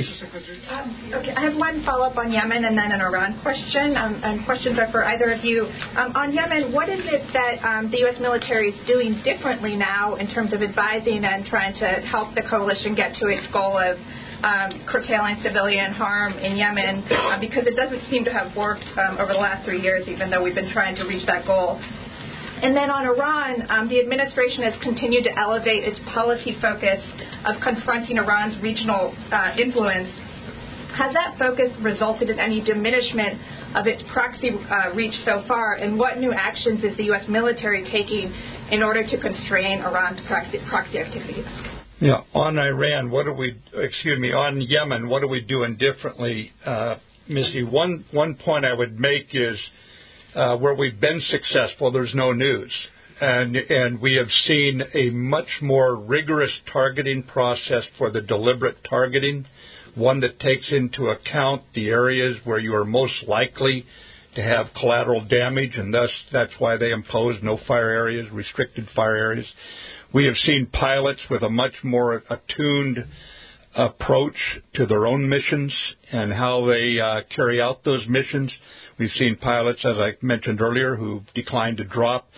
Speaker 13: Um, okay, I have one follow-up on Yemen and then an Iran question, um, and questions are for either of you. Um, on Yemen, what is it that um, the U S military is doing differently now in terms of advising and trying to help the coalition get to its goal of um, curtailing civilian harm in Yemen, uh, because it doesn't seem to have worked um, over the last three years, even though we've been trying to reach that goal. And then on Iran, um, the administration has continued to elevate its policy focus of confronting Iran's regional uh, influence. Has that focus resulted in any diminishment of its proxy uh, reach so far? And what new actions is the U S military taking in order to constrain Iran's proxy, proxy activities?
Speaker 3: Yeah, on Iran, what are we, excuse me, on Yemen, what are we doing differently? Uh, Missy, one, one point I would make is uh, where we've been successful, there's no news. And, and we have seen a much more rigorous targeting process for the deliberate targeting, one that takes into account the areas where you are most likely to have collateral damage, and thus that's why they impose no-fire areas, restricted fire areas. We have seen pilots with a much more attuned approach to their own missions and how they uh, carry out those missions. We've seen pilots, as I mentioned earlier, who declined to drop.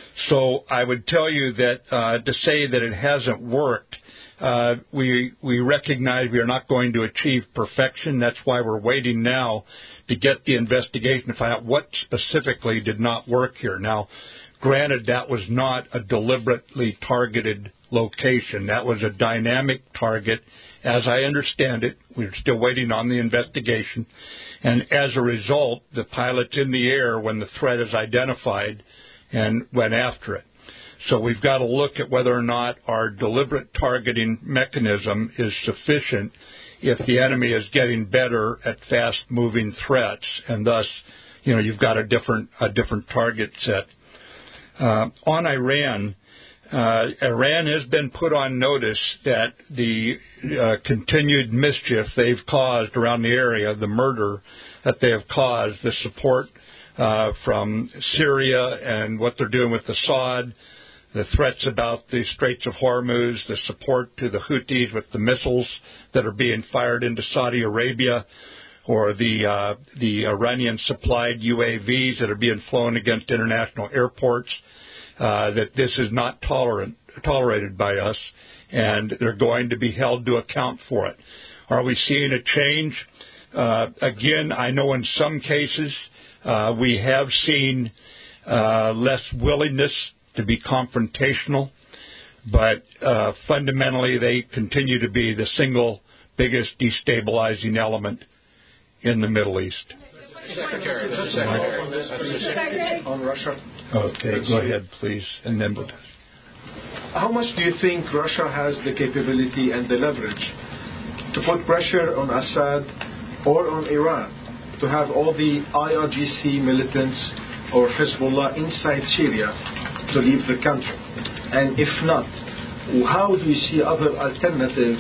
Speaker 3: So I would tell you that uh, to say that it hasn't worked, uh, we we recognize we are not going to achieve perfection. That's why we're waiting now to get the investigation to find out what specifically did not work here. Now, granted, that was not a deliberately targeted location. That was a dynamic target. As I understand it, we're still waiting on the investigation. And as a result, the pilot's in the air when the threat is identified and went after it. So we've got to look at whether or not our deliberate targeting mechanism is sufficient if the enemy is getting better at fast-moving threats, and thus, you know, you've got a different a different target set. Uh, on Iran, uh, Iran has been put on notice that the uh, continued mischief they've caused around the area, the murder that they have caused, the support uh, from Syria and what they're doing with Assad, the threats about the Straits of Hormuz, the support to the Houthis with the missiles that are being fired into Saudi Arabia, or the uh, the Iranian-supplied U A Vs that are being flown against international airports. uh, that this is not tolerant, tolerated by us, and they're going to be held to account for it. Are we seeing a change? Uh, again, I know in some cases uh, we have seen uh, less willingness to be confrontational, but uh, fundamentally they continue to be the single biggest destabilizing element in the Middle East.
Speaker 14: Secretary, Secretary. On Russia.
Speaker 3: Okay, go ahead, please. And then we'll...
Speaker 14: How much do you think Russia has the capability and the leverage to put pressure on Assad or on Iran to have all the I R G C militants or Hezbollah inside Syria to leave the country? And if not, how do you see other alternatives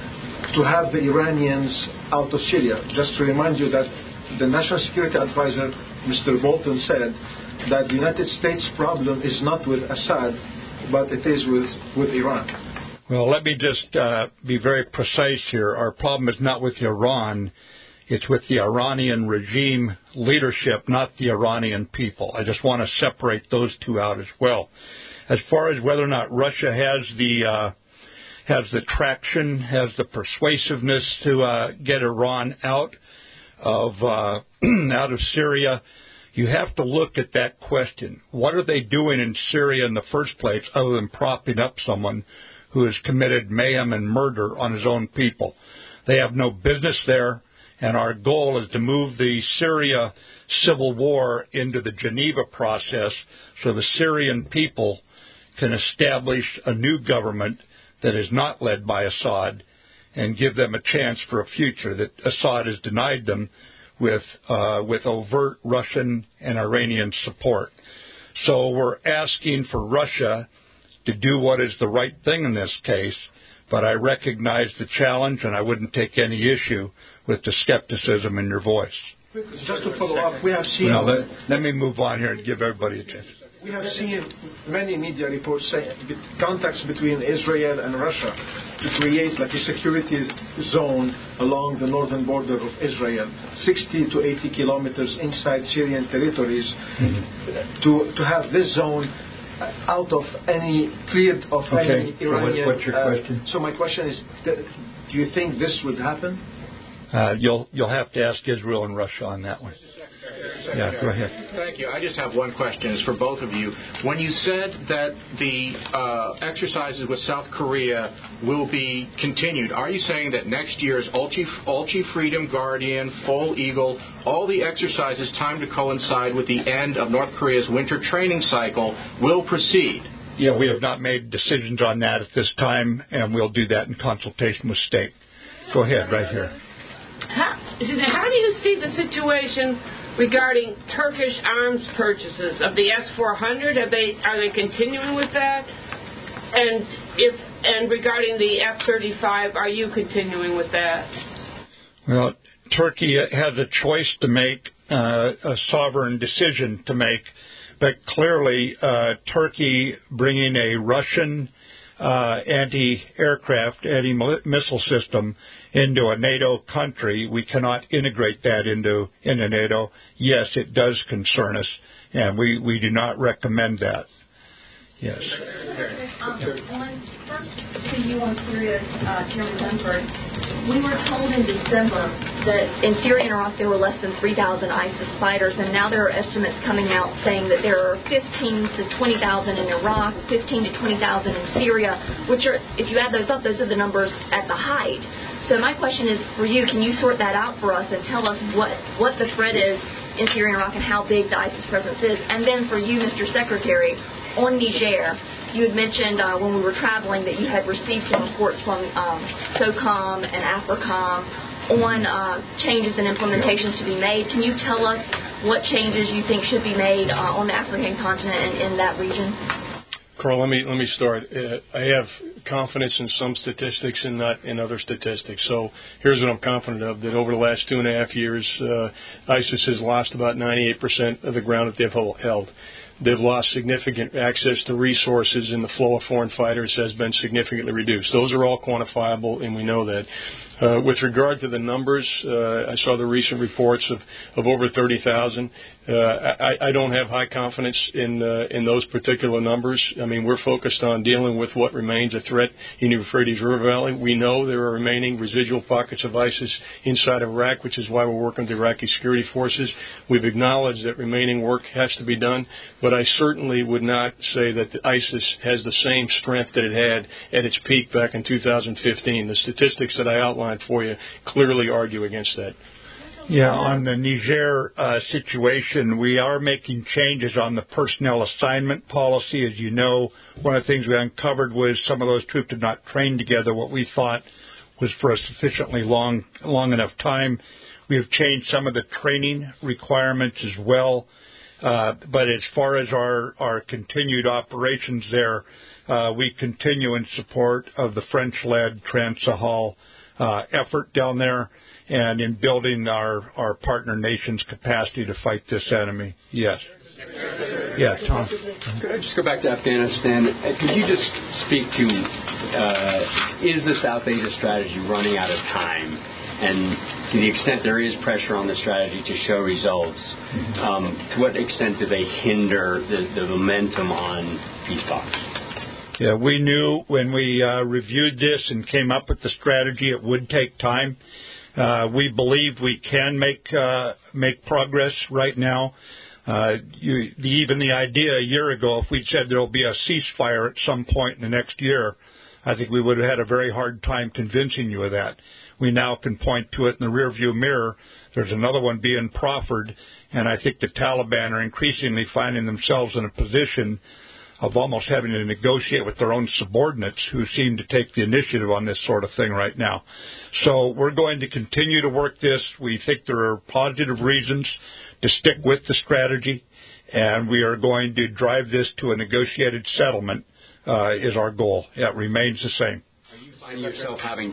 Speaker 14: to have the Iranians out of Syria? Just to remind you that the National Security Advisor, Mister Bolton, said that the United States' problem is not with Assad, but it is with, with Iran.
Speaker 3: Well, let me just uh, be very precise here. Our problem is not with Iran. It's with the Iranian regime leadership, not the Iranian people. I just want to separate those two out as well. As far as whether or not Russia has the uh, has the traction, has the persuasiveness to uh, get Iran out of uh, out of Syria, you have to look at that question. What are they doing in Syria in the first place other than propping up someone who has committed mayhem and murder on his own people? They have no business there, and our goal is to move the Syria civil war into the Geneva process so the Syrian people can establish a new government that is not led by Assad and give them a chance for a future that Assad has denied them with uh, with overt Russian and Iranian support. So we're asking for Russia to do what is the right thing in this case, but I recognize the challenge and I wouldn't take any issue with the skepticism in your voice.
Speaker 14: Just to follow up, we have seen...
Speaker 3: Now, let, let me move on here and give everybody a chance.
Speaker 14: We have seen many media reports saying contacts between Israel and Russia to create like a security zone along the northern border of Israel, sixty to eighty kilometers inside Syrian territories, mm-hmm. to to have this zone out of any, cleared of
Speaker 3: okay.
Speaker 14: any Iranian...
Speaker 3: So what's your question?
Speaker 14: Uh, so my question is, do you think this would happen?
Speaker 3: Uh, you'll you'll have to ask Israel and Russia on that one. Yeah, go ahead.
Speaker 15: Thank you. I just have one question. It's for both of you. When you said that the uh, exercises with South Korea will be continued, are you saying that next year's Ulchi, Ulchi Freedom Guardian, Full Eagle, all the exercises timed to coincide with the end of North Korea's winter training cycle will proceed?
Speaker 3: Yeah, we have not made decisions on that at this time, and we'll do that in consultation with State. Go ahead, right here.
Speaker 16: How, how do you see the situation regarding Turkish arms purchases of the S four hundred? Are they are they continuing with that? And if and regarding the F thirty-five, are you continuing with that?
Speaker 3: Well, Turkey has a choice to make, uh, a sovereign decision to make, but clearly uh, Turkey bringing a Russian uh, anti-aircraft, anti-missile system into a NATO country, we cannot integrate that into, into NATO. Yes, it does concern us, and we, we do not recommend that. Yes.
Speaker 7: Um, first to you on Syria, uh, Chairman Dunford, we were told in December that in Syria and Iraq there were less than three thousand ISIS fighters, and now there are estimates coming out saying that there are fifteen to twenty thousand in Iraq, fifteen to twenty thousand in Syria, which are, if you add those up, those are the numbers at the height. So my question is for you, can you sort that out for us and tell us what, what the threat is in Syria and Iraq and how big the ISIS presence is? And then for you, Mister Secretary, on Niger, you had mentioned uh, when we were traveling that you had received some reports from um, SOCOM and AFRICOM on uh, changes and implementations to be made. Can you tell us what changes you think should be made uh, on the African continent and in that region?
Speaker 4: Carl, let me let me start. Uh, I have confidence in some statistics and not in other statistics. So here's what I'm confident of: that over the last two and a half years, uh, ISIS has lost about ninety-eight percent of the ground that they've held. they've lost significant access to resources, and the flow of foreign fighters has been significantly reduced. Those are all quantifiable, and we know that. Uh, with regard to the numbers, uh, I saw the recent reports of, of over thirty thousand. Uh, I, I don't have high confidence in uh, in those particular numbers. I mean, we're focused on dealing with what remains a threat in the Euphrates River Valley. We know there are remaining residual pockets of ISIS inside of Iraq, which is why we're working with the Iraqi security forces. We've acknowledged that remaining work has to be done, but I certainly would not say that the ISIS has the same strength that it had at its peak back in two thousand fifteen. The statistics that I outlined for you clearly argue against that.
Speaker 3: Yeah, on the Niger uh, situation, we are making changes on the personnel assignment policy. As you know, one of the things we uncovered was some of those troops did not train together what we thought was for a sufficiently long, long enough time. We have changed some of the training requirements as well. Uh, but as far as our, our continued operations there, uh, we continue in support of the French-led Trans-Sahel uh, effort down there, and in building our, our partner nations' capacity to fight this enemy. Yes. Yeah, Tom.
Speaker 17: Could I just go back to Afghanistan? Could you just speak to, uh, is the South Asia strategy running out of time? And to the extent there is pressure on the strategy to show results, um, to what extent do they hinder the, the momentum on peace talks?
Speaker 3: Yeah, we knew when we uh, reviewed this and came up with the strategy it would take time. Uh, we believe we can make uh, make progress right now. Uh, you, the, even the idea a year ago, if we'd said there will be a ceasefire at some point in the next year, I think we would have had a very hard time convincing you of that. We now can point to it in the rearview mirror. There's another one being proffered, and I think the Taliban are increasingly finding themselves in a position of almost having to negotiate with their own subordinates who seem to take the initiative on this sort of thing right now. So we're going to continue to work this. We think there are positive reasons to stick with the strategy, and we are going to drive this to a negotiated settlement uh, is our goal. Yeah, it remains the same.
Speaker 17: Are you finding yourself having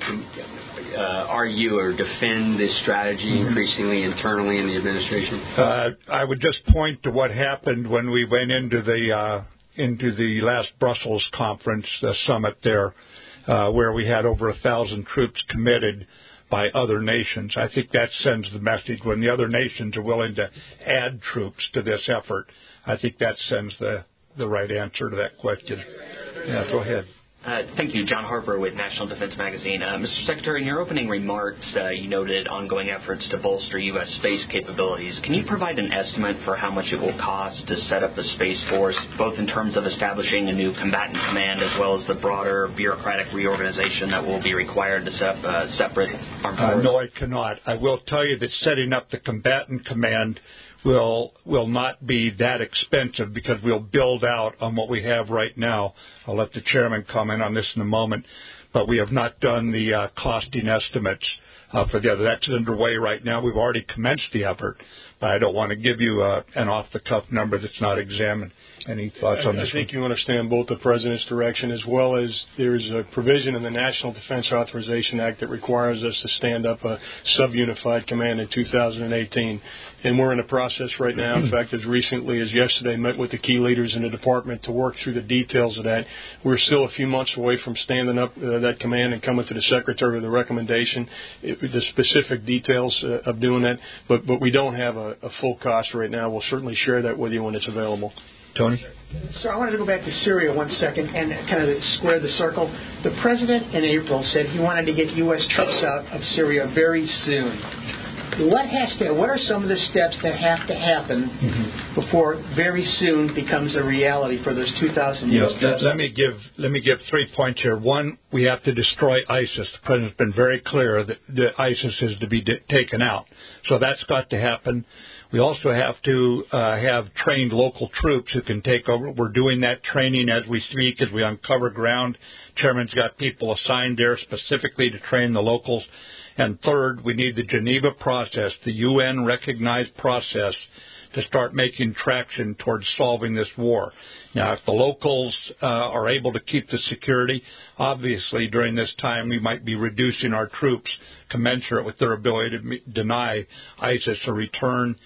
Speaker 17: to uh, argue or defend this strategy mm-hmm. increasingly internally in the administration?
Speaker 3: Uh, I would just point to what happened when we went into the uh, into the last Brussels conference, the summit there, uh, where we had over a thousand troops committed by other nations. I think that sends the message when the other nations are willing to add troops to this effort. I think that sends the, the right answer to that question. Yeah, go ahead.
Speaker 18: Uh, thank you. John Harper with National Defense Magazine. Uh, Mister Secretary, in your opening remarks, uh, you noted ongoing efforts to bolster U S space capabilities. Can you provide an estimate for how much it will cost to set up the Space Force, both in terms of establishing a new combatant command as well as the broader bureaucratic reorganization that will be required to set up a separate armed force?
Speaker 3: Uh, no, I cannot. I will tell you that setting up the combatant command will will not be that expensive because we'll build out on what we have right now. I'll let the chairman comment on this in a moment, but we have not done the uh, costing estimates uh, for the other. That's underway right now. We've already commenced the effort, but I don't want to give you uh, an off-the-cuff number that's not examined. Any thoughts on this?
Speaker 4: I think one? You understand both the President's direction as well as there's a provision in the National Defense Authorization Act that requires us to stand up a sub-unified command in two thousand eighteen. And we're in a process right now. In fact, as recently as yesterday, met with the key leaders in the department to work through the details of that. We're still a few months away from standing up uh, that command and coming to the Secretary with a recommendation, it, the specific details uh, of doing that. But, but we don't have a, a full cost right now. We'll certainly share that with you when it's available.
Speaker 3: Tony?
Speaker 19: So I wanted to go back to Syria one second and kind of square the circle. The president in April said he wanted to get U S troops out of Syria very soon. What has to? What are some of the steps that have to happen mm-hmm. before very soon becomes a reality for those two thousand U S
Speaker 3: yes,
Speaker 19: troops?
Speaker 3: Let me give let me give three points here. One, we have to destroy ISIS. The president's been very clear that, that ISIS is to be d- taken out. So that's got to happen. We also have to uh, have trained local troops who can take over. We're doing that training as we speak, as we uncover ground. Chairman's got people assigned there specifically to train the locals. And third, we need the Geneva process, the U N-recognized process, to start making traction towards solving this war. Now, if the locals uh, are able to keep the security, obviously during this time we might be reducing our troops commensurate with their ability to me- deny ISIS a return.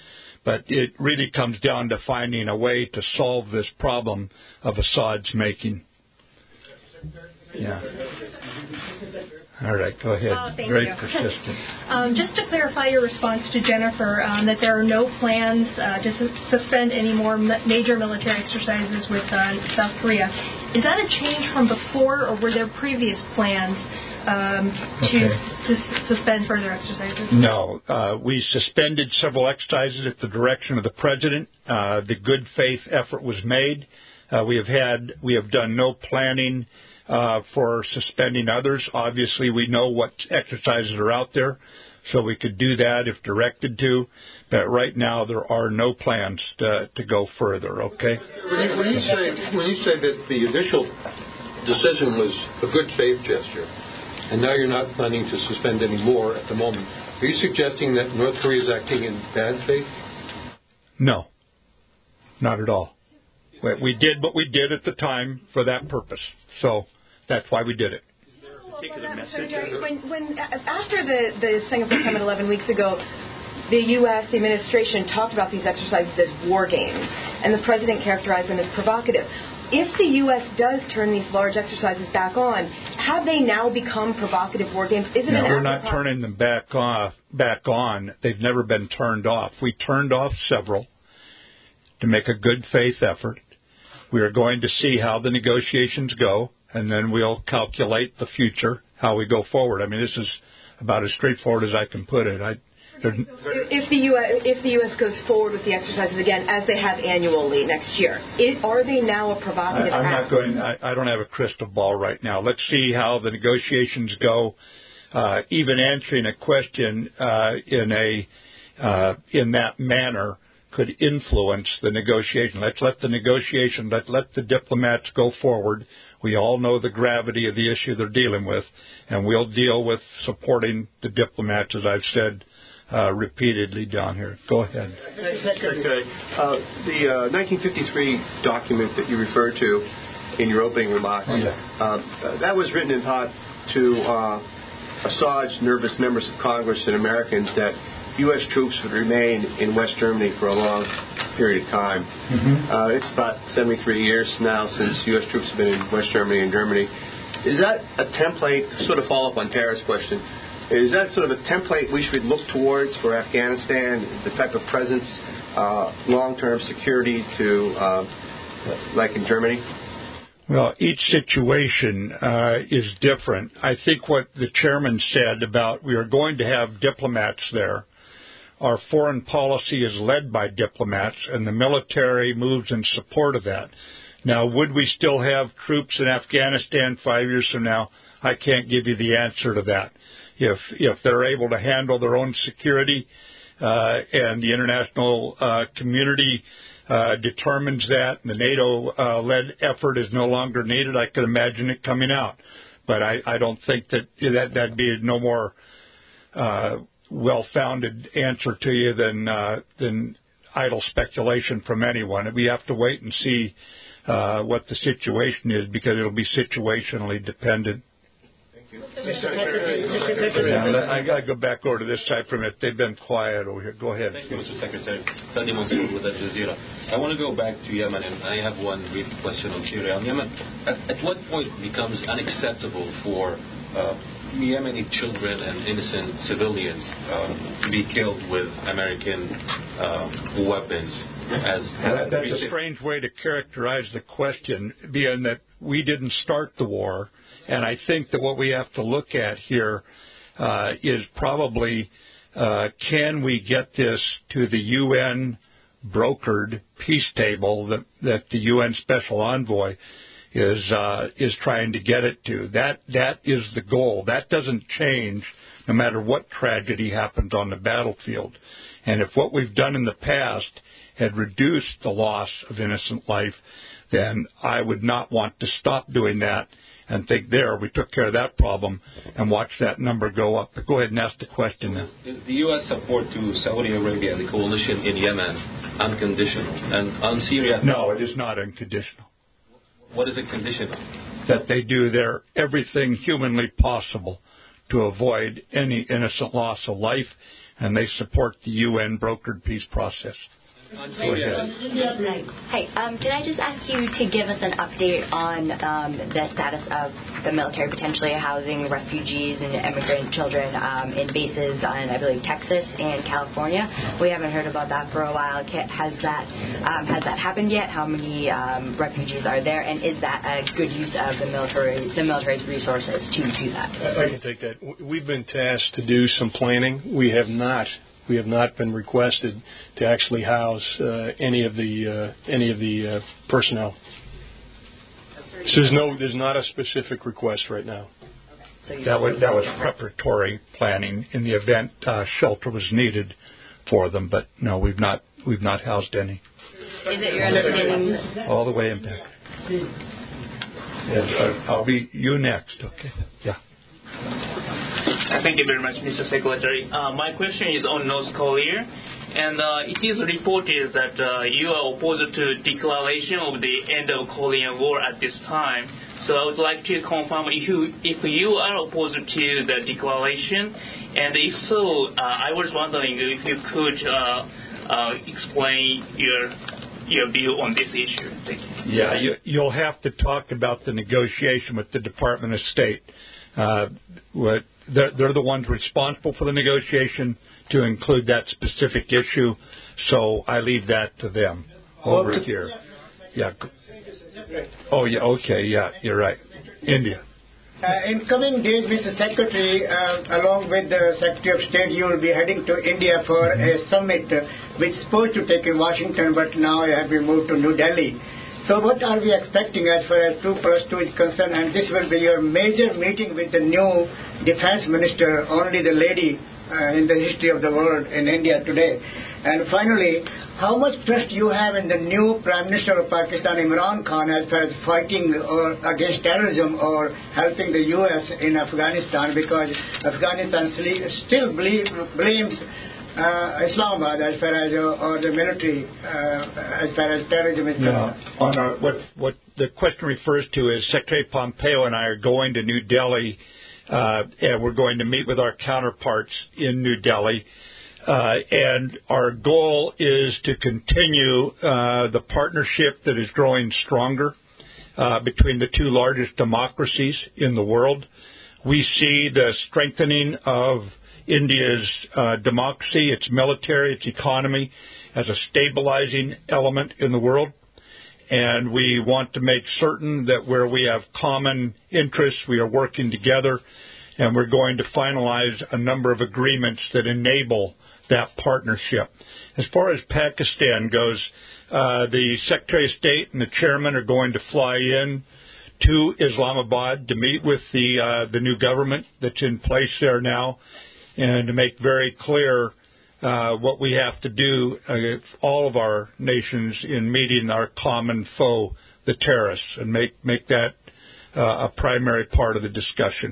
Speaker 3: But it really comes down to finding a way to solve this problem of Assad's making. Yeah. All right, go ahead.
Speaker 20: Oh, thank
Speaker 3: Very
Speaker 20: you.
Speaker 3: persistent.
Speaker 20: um, just to clarify your response to Jennifer, um, that there are no plans uh, to su- suspend any more ma- major military exercises with uh, South Korea. Is that a change from before, or were there previous plans um, to,
Speaker 3: Okay.
Speaker 20: to s- suspend further exercises?
Speaker 3: No, uh, we suspended several exercises at the direction of the president. Uh, the good faith effort was made. Uh, we have had, we have done no planning uh, for suspending others. Obviously, we know what exercises are out there, so we could do that if directed to. But right now, there are no plans to, to go further. Okay.
Speaker 21: When you, when you say when you say that the initial decision was a good faith gesture, and now you're not planning to suspend any more at the moment, are you suggesting that North Korea is acting in bad faith?
Speaker 3: No, not at all. We did what we did at the time for that purpose, so that's why we did it.
Speaker 7: When, when after the, the Singapore summit eleven weeks ago, the U S the administration talked about these exercises as war games, and the president characterized them as provocative. If the U S does turn these large exercises back on, have they now become provocative war games? Is it
Speaker 3: No,
Speaker 7: an
Speaker 3: we're not
Speaker 7: afterthought?
Speaker 3: turning them back off, back on. They've never been turned off. We turned off several to make a good faith effort. We are going to see how the negotiations go, and then we'll calculate the future, how we go forward. I mean, this is about as straightforward as I can put it. I,
Speaker 7: If the U S if the U S goes forward with the exercises again, as they have annually next year, it, are they now a provocative
Speaker 3: I, I'm
Speaker 7: act?
Speaker 3: not going. I, I don't have a crystal ball right now. Let's see how the negotiations go. Uh, even answering a question uh, in a uh, in that manner could influence the negotiation. Let's let the negotiation, let let the diplomats go forward. We all know the gravity of the issue they're dealing with, and we'll deal with supporting the diplomats, as I've said uh, repeatedly down here. Go ahead.
Speaker 22: Secretary, uh, the uh, nineteen fifty-three document that you referred to in your opening remarks, uh, that was written in part to uh, Assad's nervous members of Congress and Americans that U S troops would remain in West Germany for a long period of time.
Speaker 3: Mm-hmm.
Speaker 22: Uh, it's about seventy-three years now since U S troops have been in West Germany and Germany. Is that a template, sort of follow up on Tara's question, is that sort of a template we should look towards for Afghanistan, the type of presence, uh, long-term security to, uh, like in Germany?
Speaker 3: Well, each situation uh, is different. I think what the chairman said about we are going to have diplomats there. Our foreign policy is led by diplomats, and the military moves in support of that. Now, would we still have troops in Afghanistan five years from now? I can't give you the answer to that. If if they're able to handle their own security uh, and the international uh, community uh, determines that, and the NATO-led uh, effort is no longer needed, I could imagine it coming out. But I, I don't think that, that that'd be no more uh, well-founded answer to you than uh, than idle speculation from anyone. We have to wait and see uh, what the situation is, because it'll be situationally dependent. Yeah, I got to go back over to this side for a minute. They've been quiet over here. Go ahead.
Speaker 23: Thank you, Mister Secretary. Fadi Mansour with Al Jazeera. I want to go back to Yemen, and I have one brief question on Syria. On Yemen, at, at what point it becomes unacceptable for uh, Yemeni children and innocent civilians um, to be killed with American uh, weapons? As
Speaker 3: that, that's a strange way to characterize the question, being that we didn't start the war. And I think that what we have to look at here uh, is probably uh, can we get this to the U N brokered peace table that, that the U N Special Envoy is uh, is trying to get it to. That that is the goal. That doesn't change no matter what tragedy happens on the battlefield. And if what we've done in the past had reduced the loss of innocent life, then I would not want to stop doing that and think there we took care of that problem and watch that number go up. But go ahead and ask the question now.
Speaker 23: Is the U S support to Saudi Arabia and the coalition in Yemen unconditional? And on Syria?
Speaker 3: No, it is not unconditional.
Speaker 23: What is it conditional?
Speaker 3: That they do their everything humanly possible to avoid any innocent loss of life, and they support the U N-brokered peace process. Go ahead.
Speaker 1: Hi. Um, can I just ask you to give us an update on um, the status of the military potentially housing refugees and immigrant children um, in bases on, I believe, Texas and California? We haven't heard about that for a while. Has that um, has that happened yet? How many um, refugees are there, and is that a good use of the military the military's resources to do that?
Speaker 4: I can take that. We've been tasked to do some planning. We have not. We have not been requested to actually house uh, any of the uh, any of the uh, personnel. So there's no, there's not a specific request right now.
Speaker 3: That was that was preparatory planning in the event uh, shelter was needed for them, but no, we've not we've not housed any.
Speaker 1: Is it your understanding?
Speaker 3: All the way in back. Yes, uh, I'll be you next. Okay. Yeah.
Speaker 2: Thank you very much, Mister Secretary. Uh, my question is on North Korea, and uh, it is reported that uh, you are opposed to declaration of the end of Korean War at this time. So I would like to confirm if you, if you are opposed to the declaration, and if so, uh, I was wondering if you could uh, uh, explain your your view on this issue. Thank you.
Speaker 3: Yeah, you, you'll have to talk about the negotiation with the Department of State. Uh, what they're, they're the ones responsible for the negotiation to include that specific issue, so I leave that to them over okay. here. Yeah. Oh, yeah, okay, yeah, you're right. India.
Speaker 5: Uh, in coming days, Mister Secretary, uh, along with the Secretary of State, you will be heading to India for a summit uh, which is supposed to take in Washington, but now have been moved to New Delhi. So what are we expecting as far as two plus two is concerned? And this will be your major meeting with the new defense minister, only the lady uh, in the history of the world in India today. And finally, how much trust you have in the new Prime Minister of Pakistan, Imran Khan, as far as fighting or against terrorism or helping the U S in Afghanistan, because Afghanistan still believe, blames Uh, Islamabad as far as uh, or the military uh, as far as terrorism is concerned.
Speaker 3: Yeah. On our, what what the question refers to is Secretary Pompeo and I are going to New Delhi, uh, and we're going to meet with our counterparts in New Delhi, uh, and our goal is to continue uh, the partnership that is growing stronger uh, between the two largest democracies in the world. We see the strengthening of India's uh, democracy, its military, its economy as a stabilizing element in the world. And we want to make certain that where we have common interests, we are working together, and we're going to finalize a number of agreements that enable that partnership. As far as Pakistan goes, uh, the Secretary of State and the Chairman are going to fly in to Islamabad to meet with the uh, the new government that's in place there now, and to make very clear uh, what we have to do, uh, all of our nations, in meeting our common foe, the terrorists, and make, make that uh, a primary part of the discussion.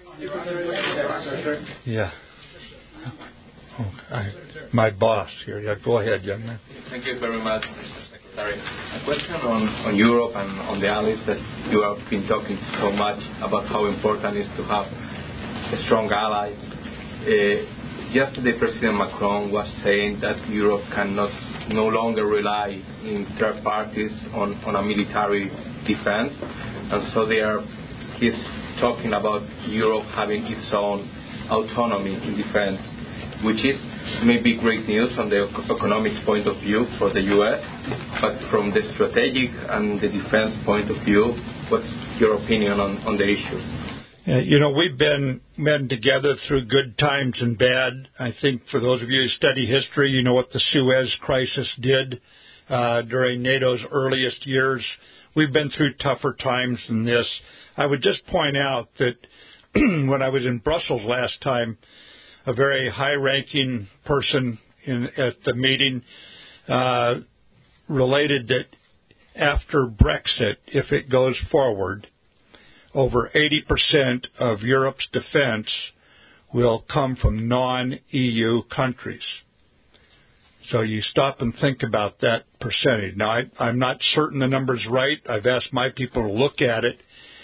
Speaker 3: Yeah. Oh, I, my boss here. Yeah, go ahead, young man.
Speaker 24: Thank you very much, Mister Secretary. A question on, on Europe and on the allies that you have been talking so much about how important it is to have a strong ally. Uh, yesterday, President Macron was saying that Europe cannot no longer rely in third parties on, on a military defense, and so they are, he's talking about Europe having its own autonomy in defense, which is maybe great news from the economic point of view for the U S, but from the strategic and the defense point of view, what's your opinion on, on the issue?
Speaker 3: Uh, you know, we've been men together through good times and bad. I think for those of you who study history, you know what the Suez Crisis did uh, during NATO's earliest years. We've been through tougher times than this. I would just point out that when I was in Brussels last time, a very high-ranking person in, at the meeting uh, related that after Brexit, if it goes forward, over eighty percent of Europe's defense will come from non-E U countries. So you stop and think about that percentage. Now, I, I'm not certain the number's right. I've asked my people to look at it.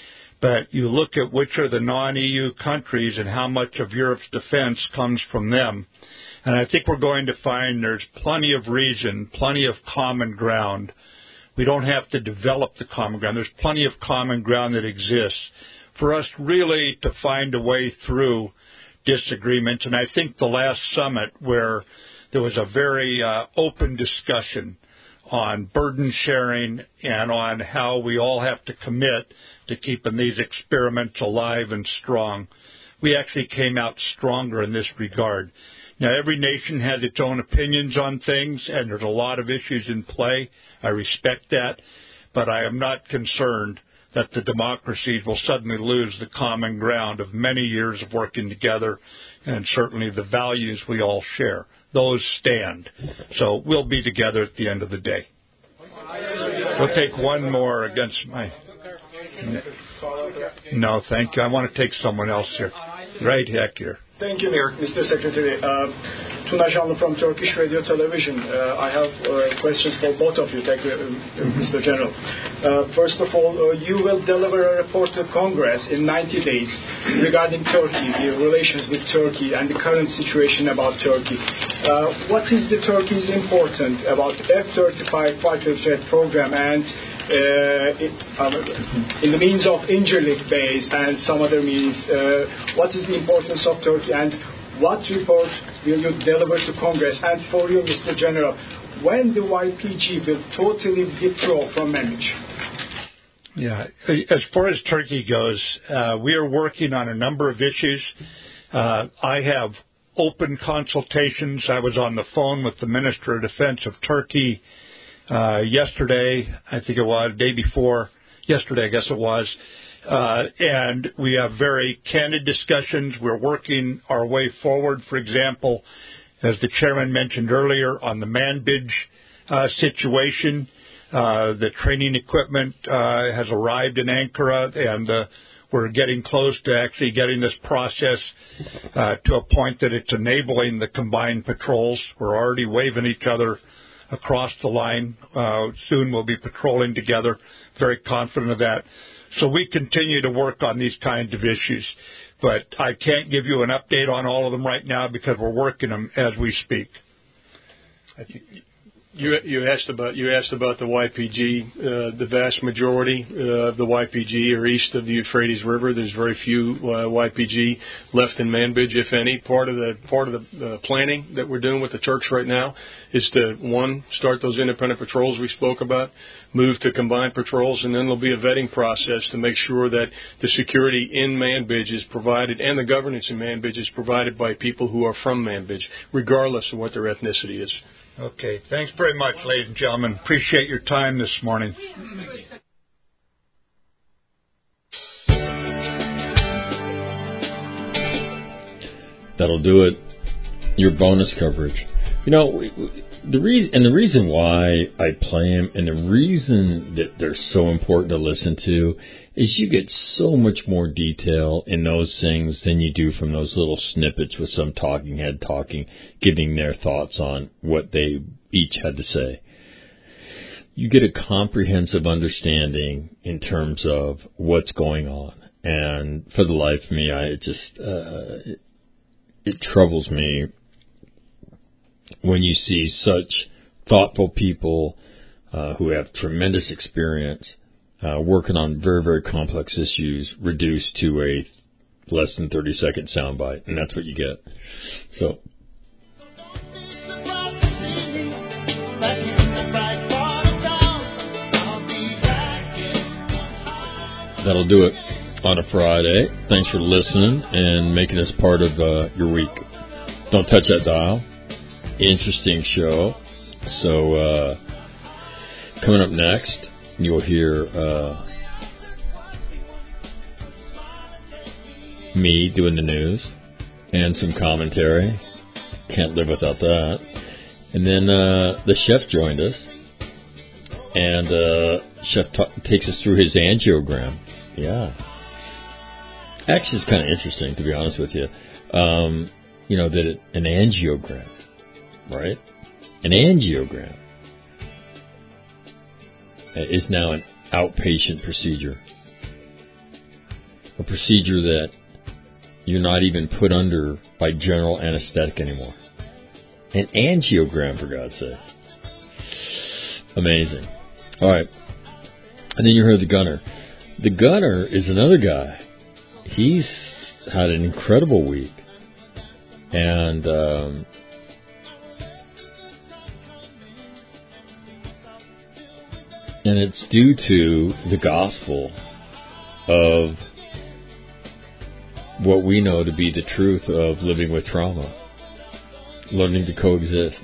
Speaker 3: but you look at which are the non-E U countries and how much of Europe's defense comes from them. And I think we're going to find there's plenty of reason, plenty of common ground. We don't have to develop the common ground. There's plenty of common ground that exists for us really to find a way through disagreements. And I think the last summit where there was a very uh, open discussion on burden sharing and on how we all have to commit to keeping these experiments alive and strong, we actually came out stronger in this regard. Now, every nation has its own opinions on things, and there's a lot of issues in play. I respect that, but I am not concerned that the democracies will suddenly lose the common ground of many years of working together, and certainly the values we all share. Those stand. So we'll be together at the end of the day. We'll take one more against my... No, thank you. I want to take someone else here. Right heck here.
Speaker 6: Thank you, Mister Secretary. Uh, Tuna Janlı from Turkish Radio Television. Uh, I have uh, questions for both of you, thank you, uh, Mister General. Uh, first of all, uh, you will deliver a report to Congress in ninety days regarding Turkey, the relations with Turkey, and the current situation about Turkey. Uh, what is the Turkey's important about F thirty-five fighter jet program and Uh, it, um, in the means of injury base and some other means, uh, what is the importance of Turkey and what report will you deliver to Congress? And for you, Mister General, when the Y P G will totally withdraw from Manbij?
Speaker 3: Yeah, as far as Turkey goes, uh, we are working on a number of issues. Uh, I have open consultations. I was on the phone with the Minister of Defense of Turkey Uh, yesterday, I think it was, day before, yesterday I guess it was, uh, and we have very candid discussions. We're working our way forward, for example, as the chairman mentioned earlier, on the Manbij uh, situation. Uh, the training equipment uh, has arrived in Ankara, and uh, we're getting close to actually getting this process uh, to a point that it's enabling the combined patrols. We're already waving each other across the line. Uh, soon we'll be patrolling together. Very confident of that. So we continue to work on these kinds of issues. But I can't give you an update on all of them right now because we're working them as we speak.
Speaker 4: I think you, you asked about you asked about the Y P G. Uh, the vast majority uh, of the Y P G are east of the Euphrates River. There's very few uh, Y P G left in Manbij, if any. Part of the part of the uh, planning that we're doing with the Turks right now is to, one, start those independent patrols we spoke about, move to combined patrols, and then there'll be a vetting process to make sure that the security in Manbij is provided and the governance in Manbij is provided by people who are from Manbij, regardless of what their ethnicity is.
Speaker 3: Okay. Thanks very much, ladies and gentlemen. Appreciate your time this morning.
Speaker 8: That'll do it. Your bonus coverage. You know, the reason and the reason why I play them and the reason that they're so important to listen to is you get so much more detail in those things than you do from those little snippets with some talking head talking, giving their thoughts on what they each had to say. You get a comprehensive understanding in terms of what's going on. And for the life of me, I just, uh, it, it troubles me when you see such thoughtful people uh, who have tremendous experience uh, working on very, very complex issues reduced to a less than thirty second soundbite, and that's what you get. So. That'll do it on a Friday. Thanks for listening and making us part of uh, your week. Don't touch that dial. Interesting show. So uh, coming up next, you'll hear uh, me doing the news and some commentary. Can't live without that. And then uh, the chef joined us, and uh, chef t- takes us through his angiogram. Yeah. Actually, it's kind of interesting, to be honest with you. Um, you know, that it, an angiogram, right? An angiogram is now an outpatient procedure. a procedure that you're not even put under by general anesthetic anymore. An angiogram, for God's sake. Amazing. All right. And then you heard the gunner. The gunner is another guy. He's had an incredible week. And um, and it's due to the gospel of what we know to be the truth of living with trauma, learning to coexist.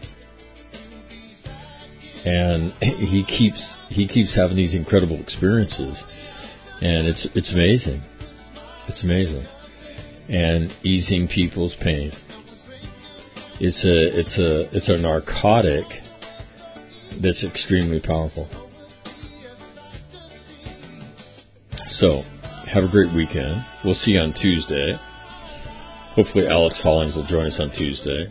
Speaker 8: And he keeps he keeps having these incredible experiences, and it's it's amazing. It's amazing. And easing people's pain. It's a it's a it's a narcotic that's extremely powerful. So, have a great weekend. We'll see you on Tuesday. Hopefully Alex Hollings will join us on Tuesday.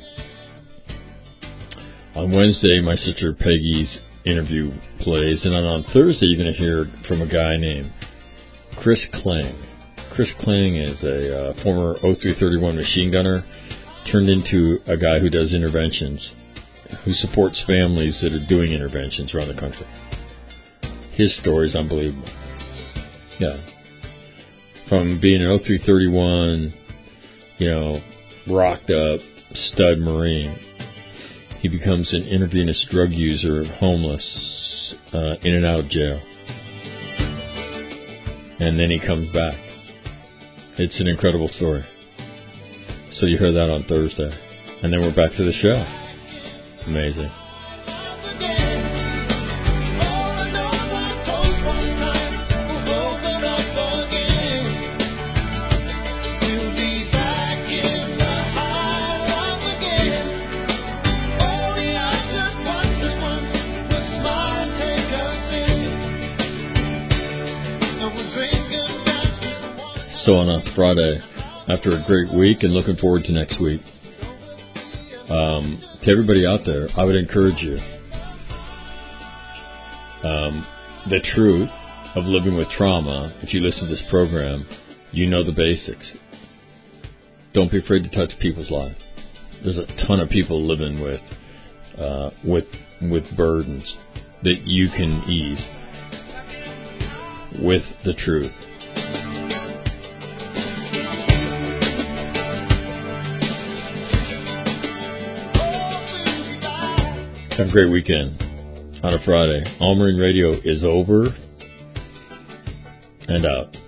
Speaker 8: On Wednesday, my sister Peggy's interview plays, and then on Thursday, you're going to hear from a guy named Chris Kling. Chris Kling is a uh, former oh three thirty-one machine gunner, turned into a guy who does interventions, who supports families that are doing interventions around the country. His story is unbelievable. Yeah. From being an oh three thirty-one, you know, rocked up stud Marine, he becomes an intravenous drug user, homeless, uh, in and out of jail. And then he comes back. It's an incredible story. So you heard that on Thursday. And then we're back to the show. Amazing. So on a Friday, after a great week and looking forward to next week, um, to everybody out there, I would encourage you. Um, the truth of living with trauma, if you listen to this program, you know the basics. Don't be afraid to touch people's lives. There's a ton of people living with uh, with with burdens that you can ease with the truth. Have a great weekend on a Friday. All Marine Radio is over and out.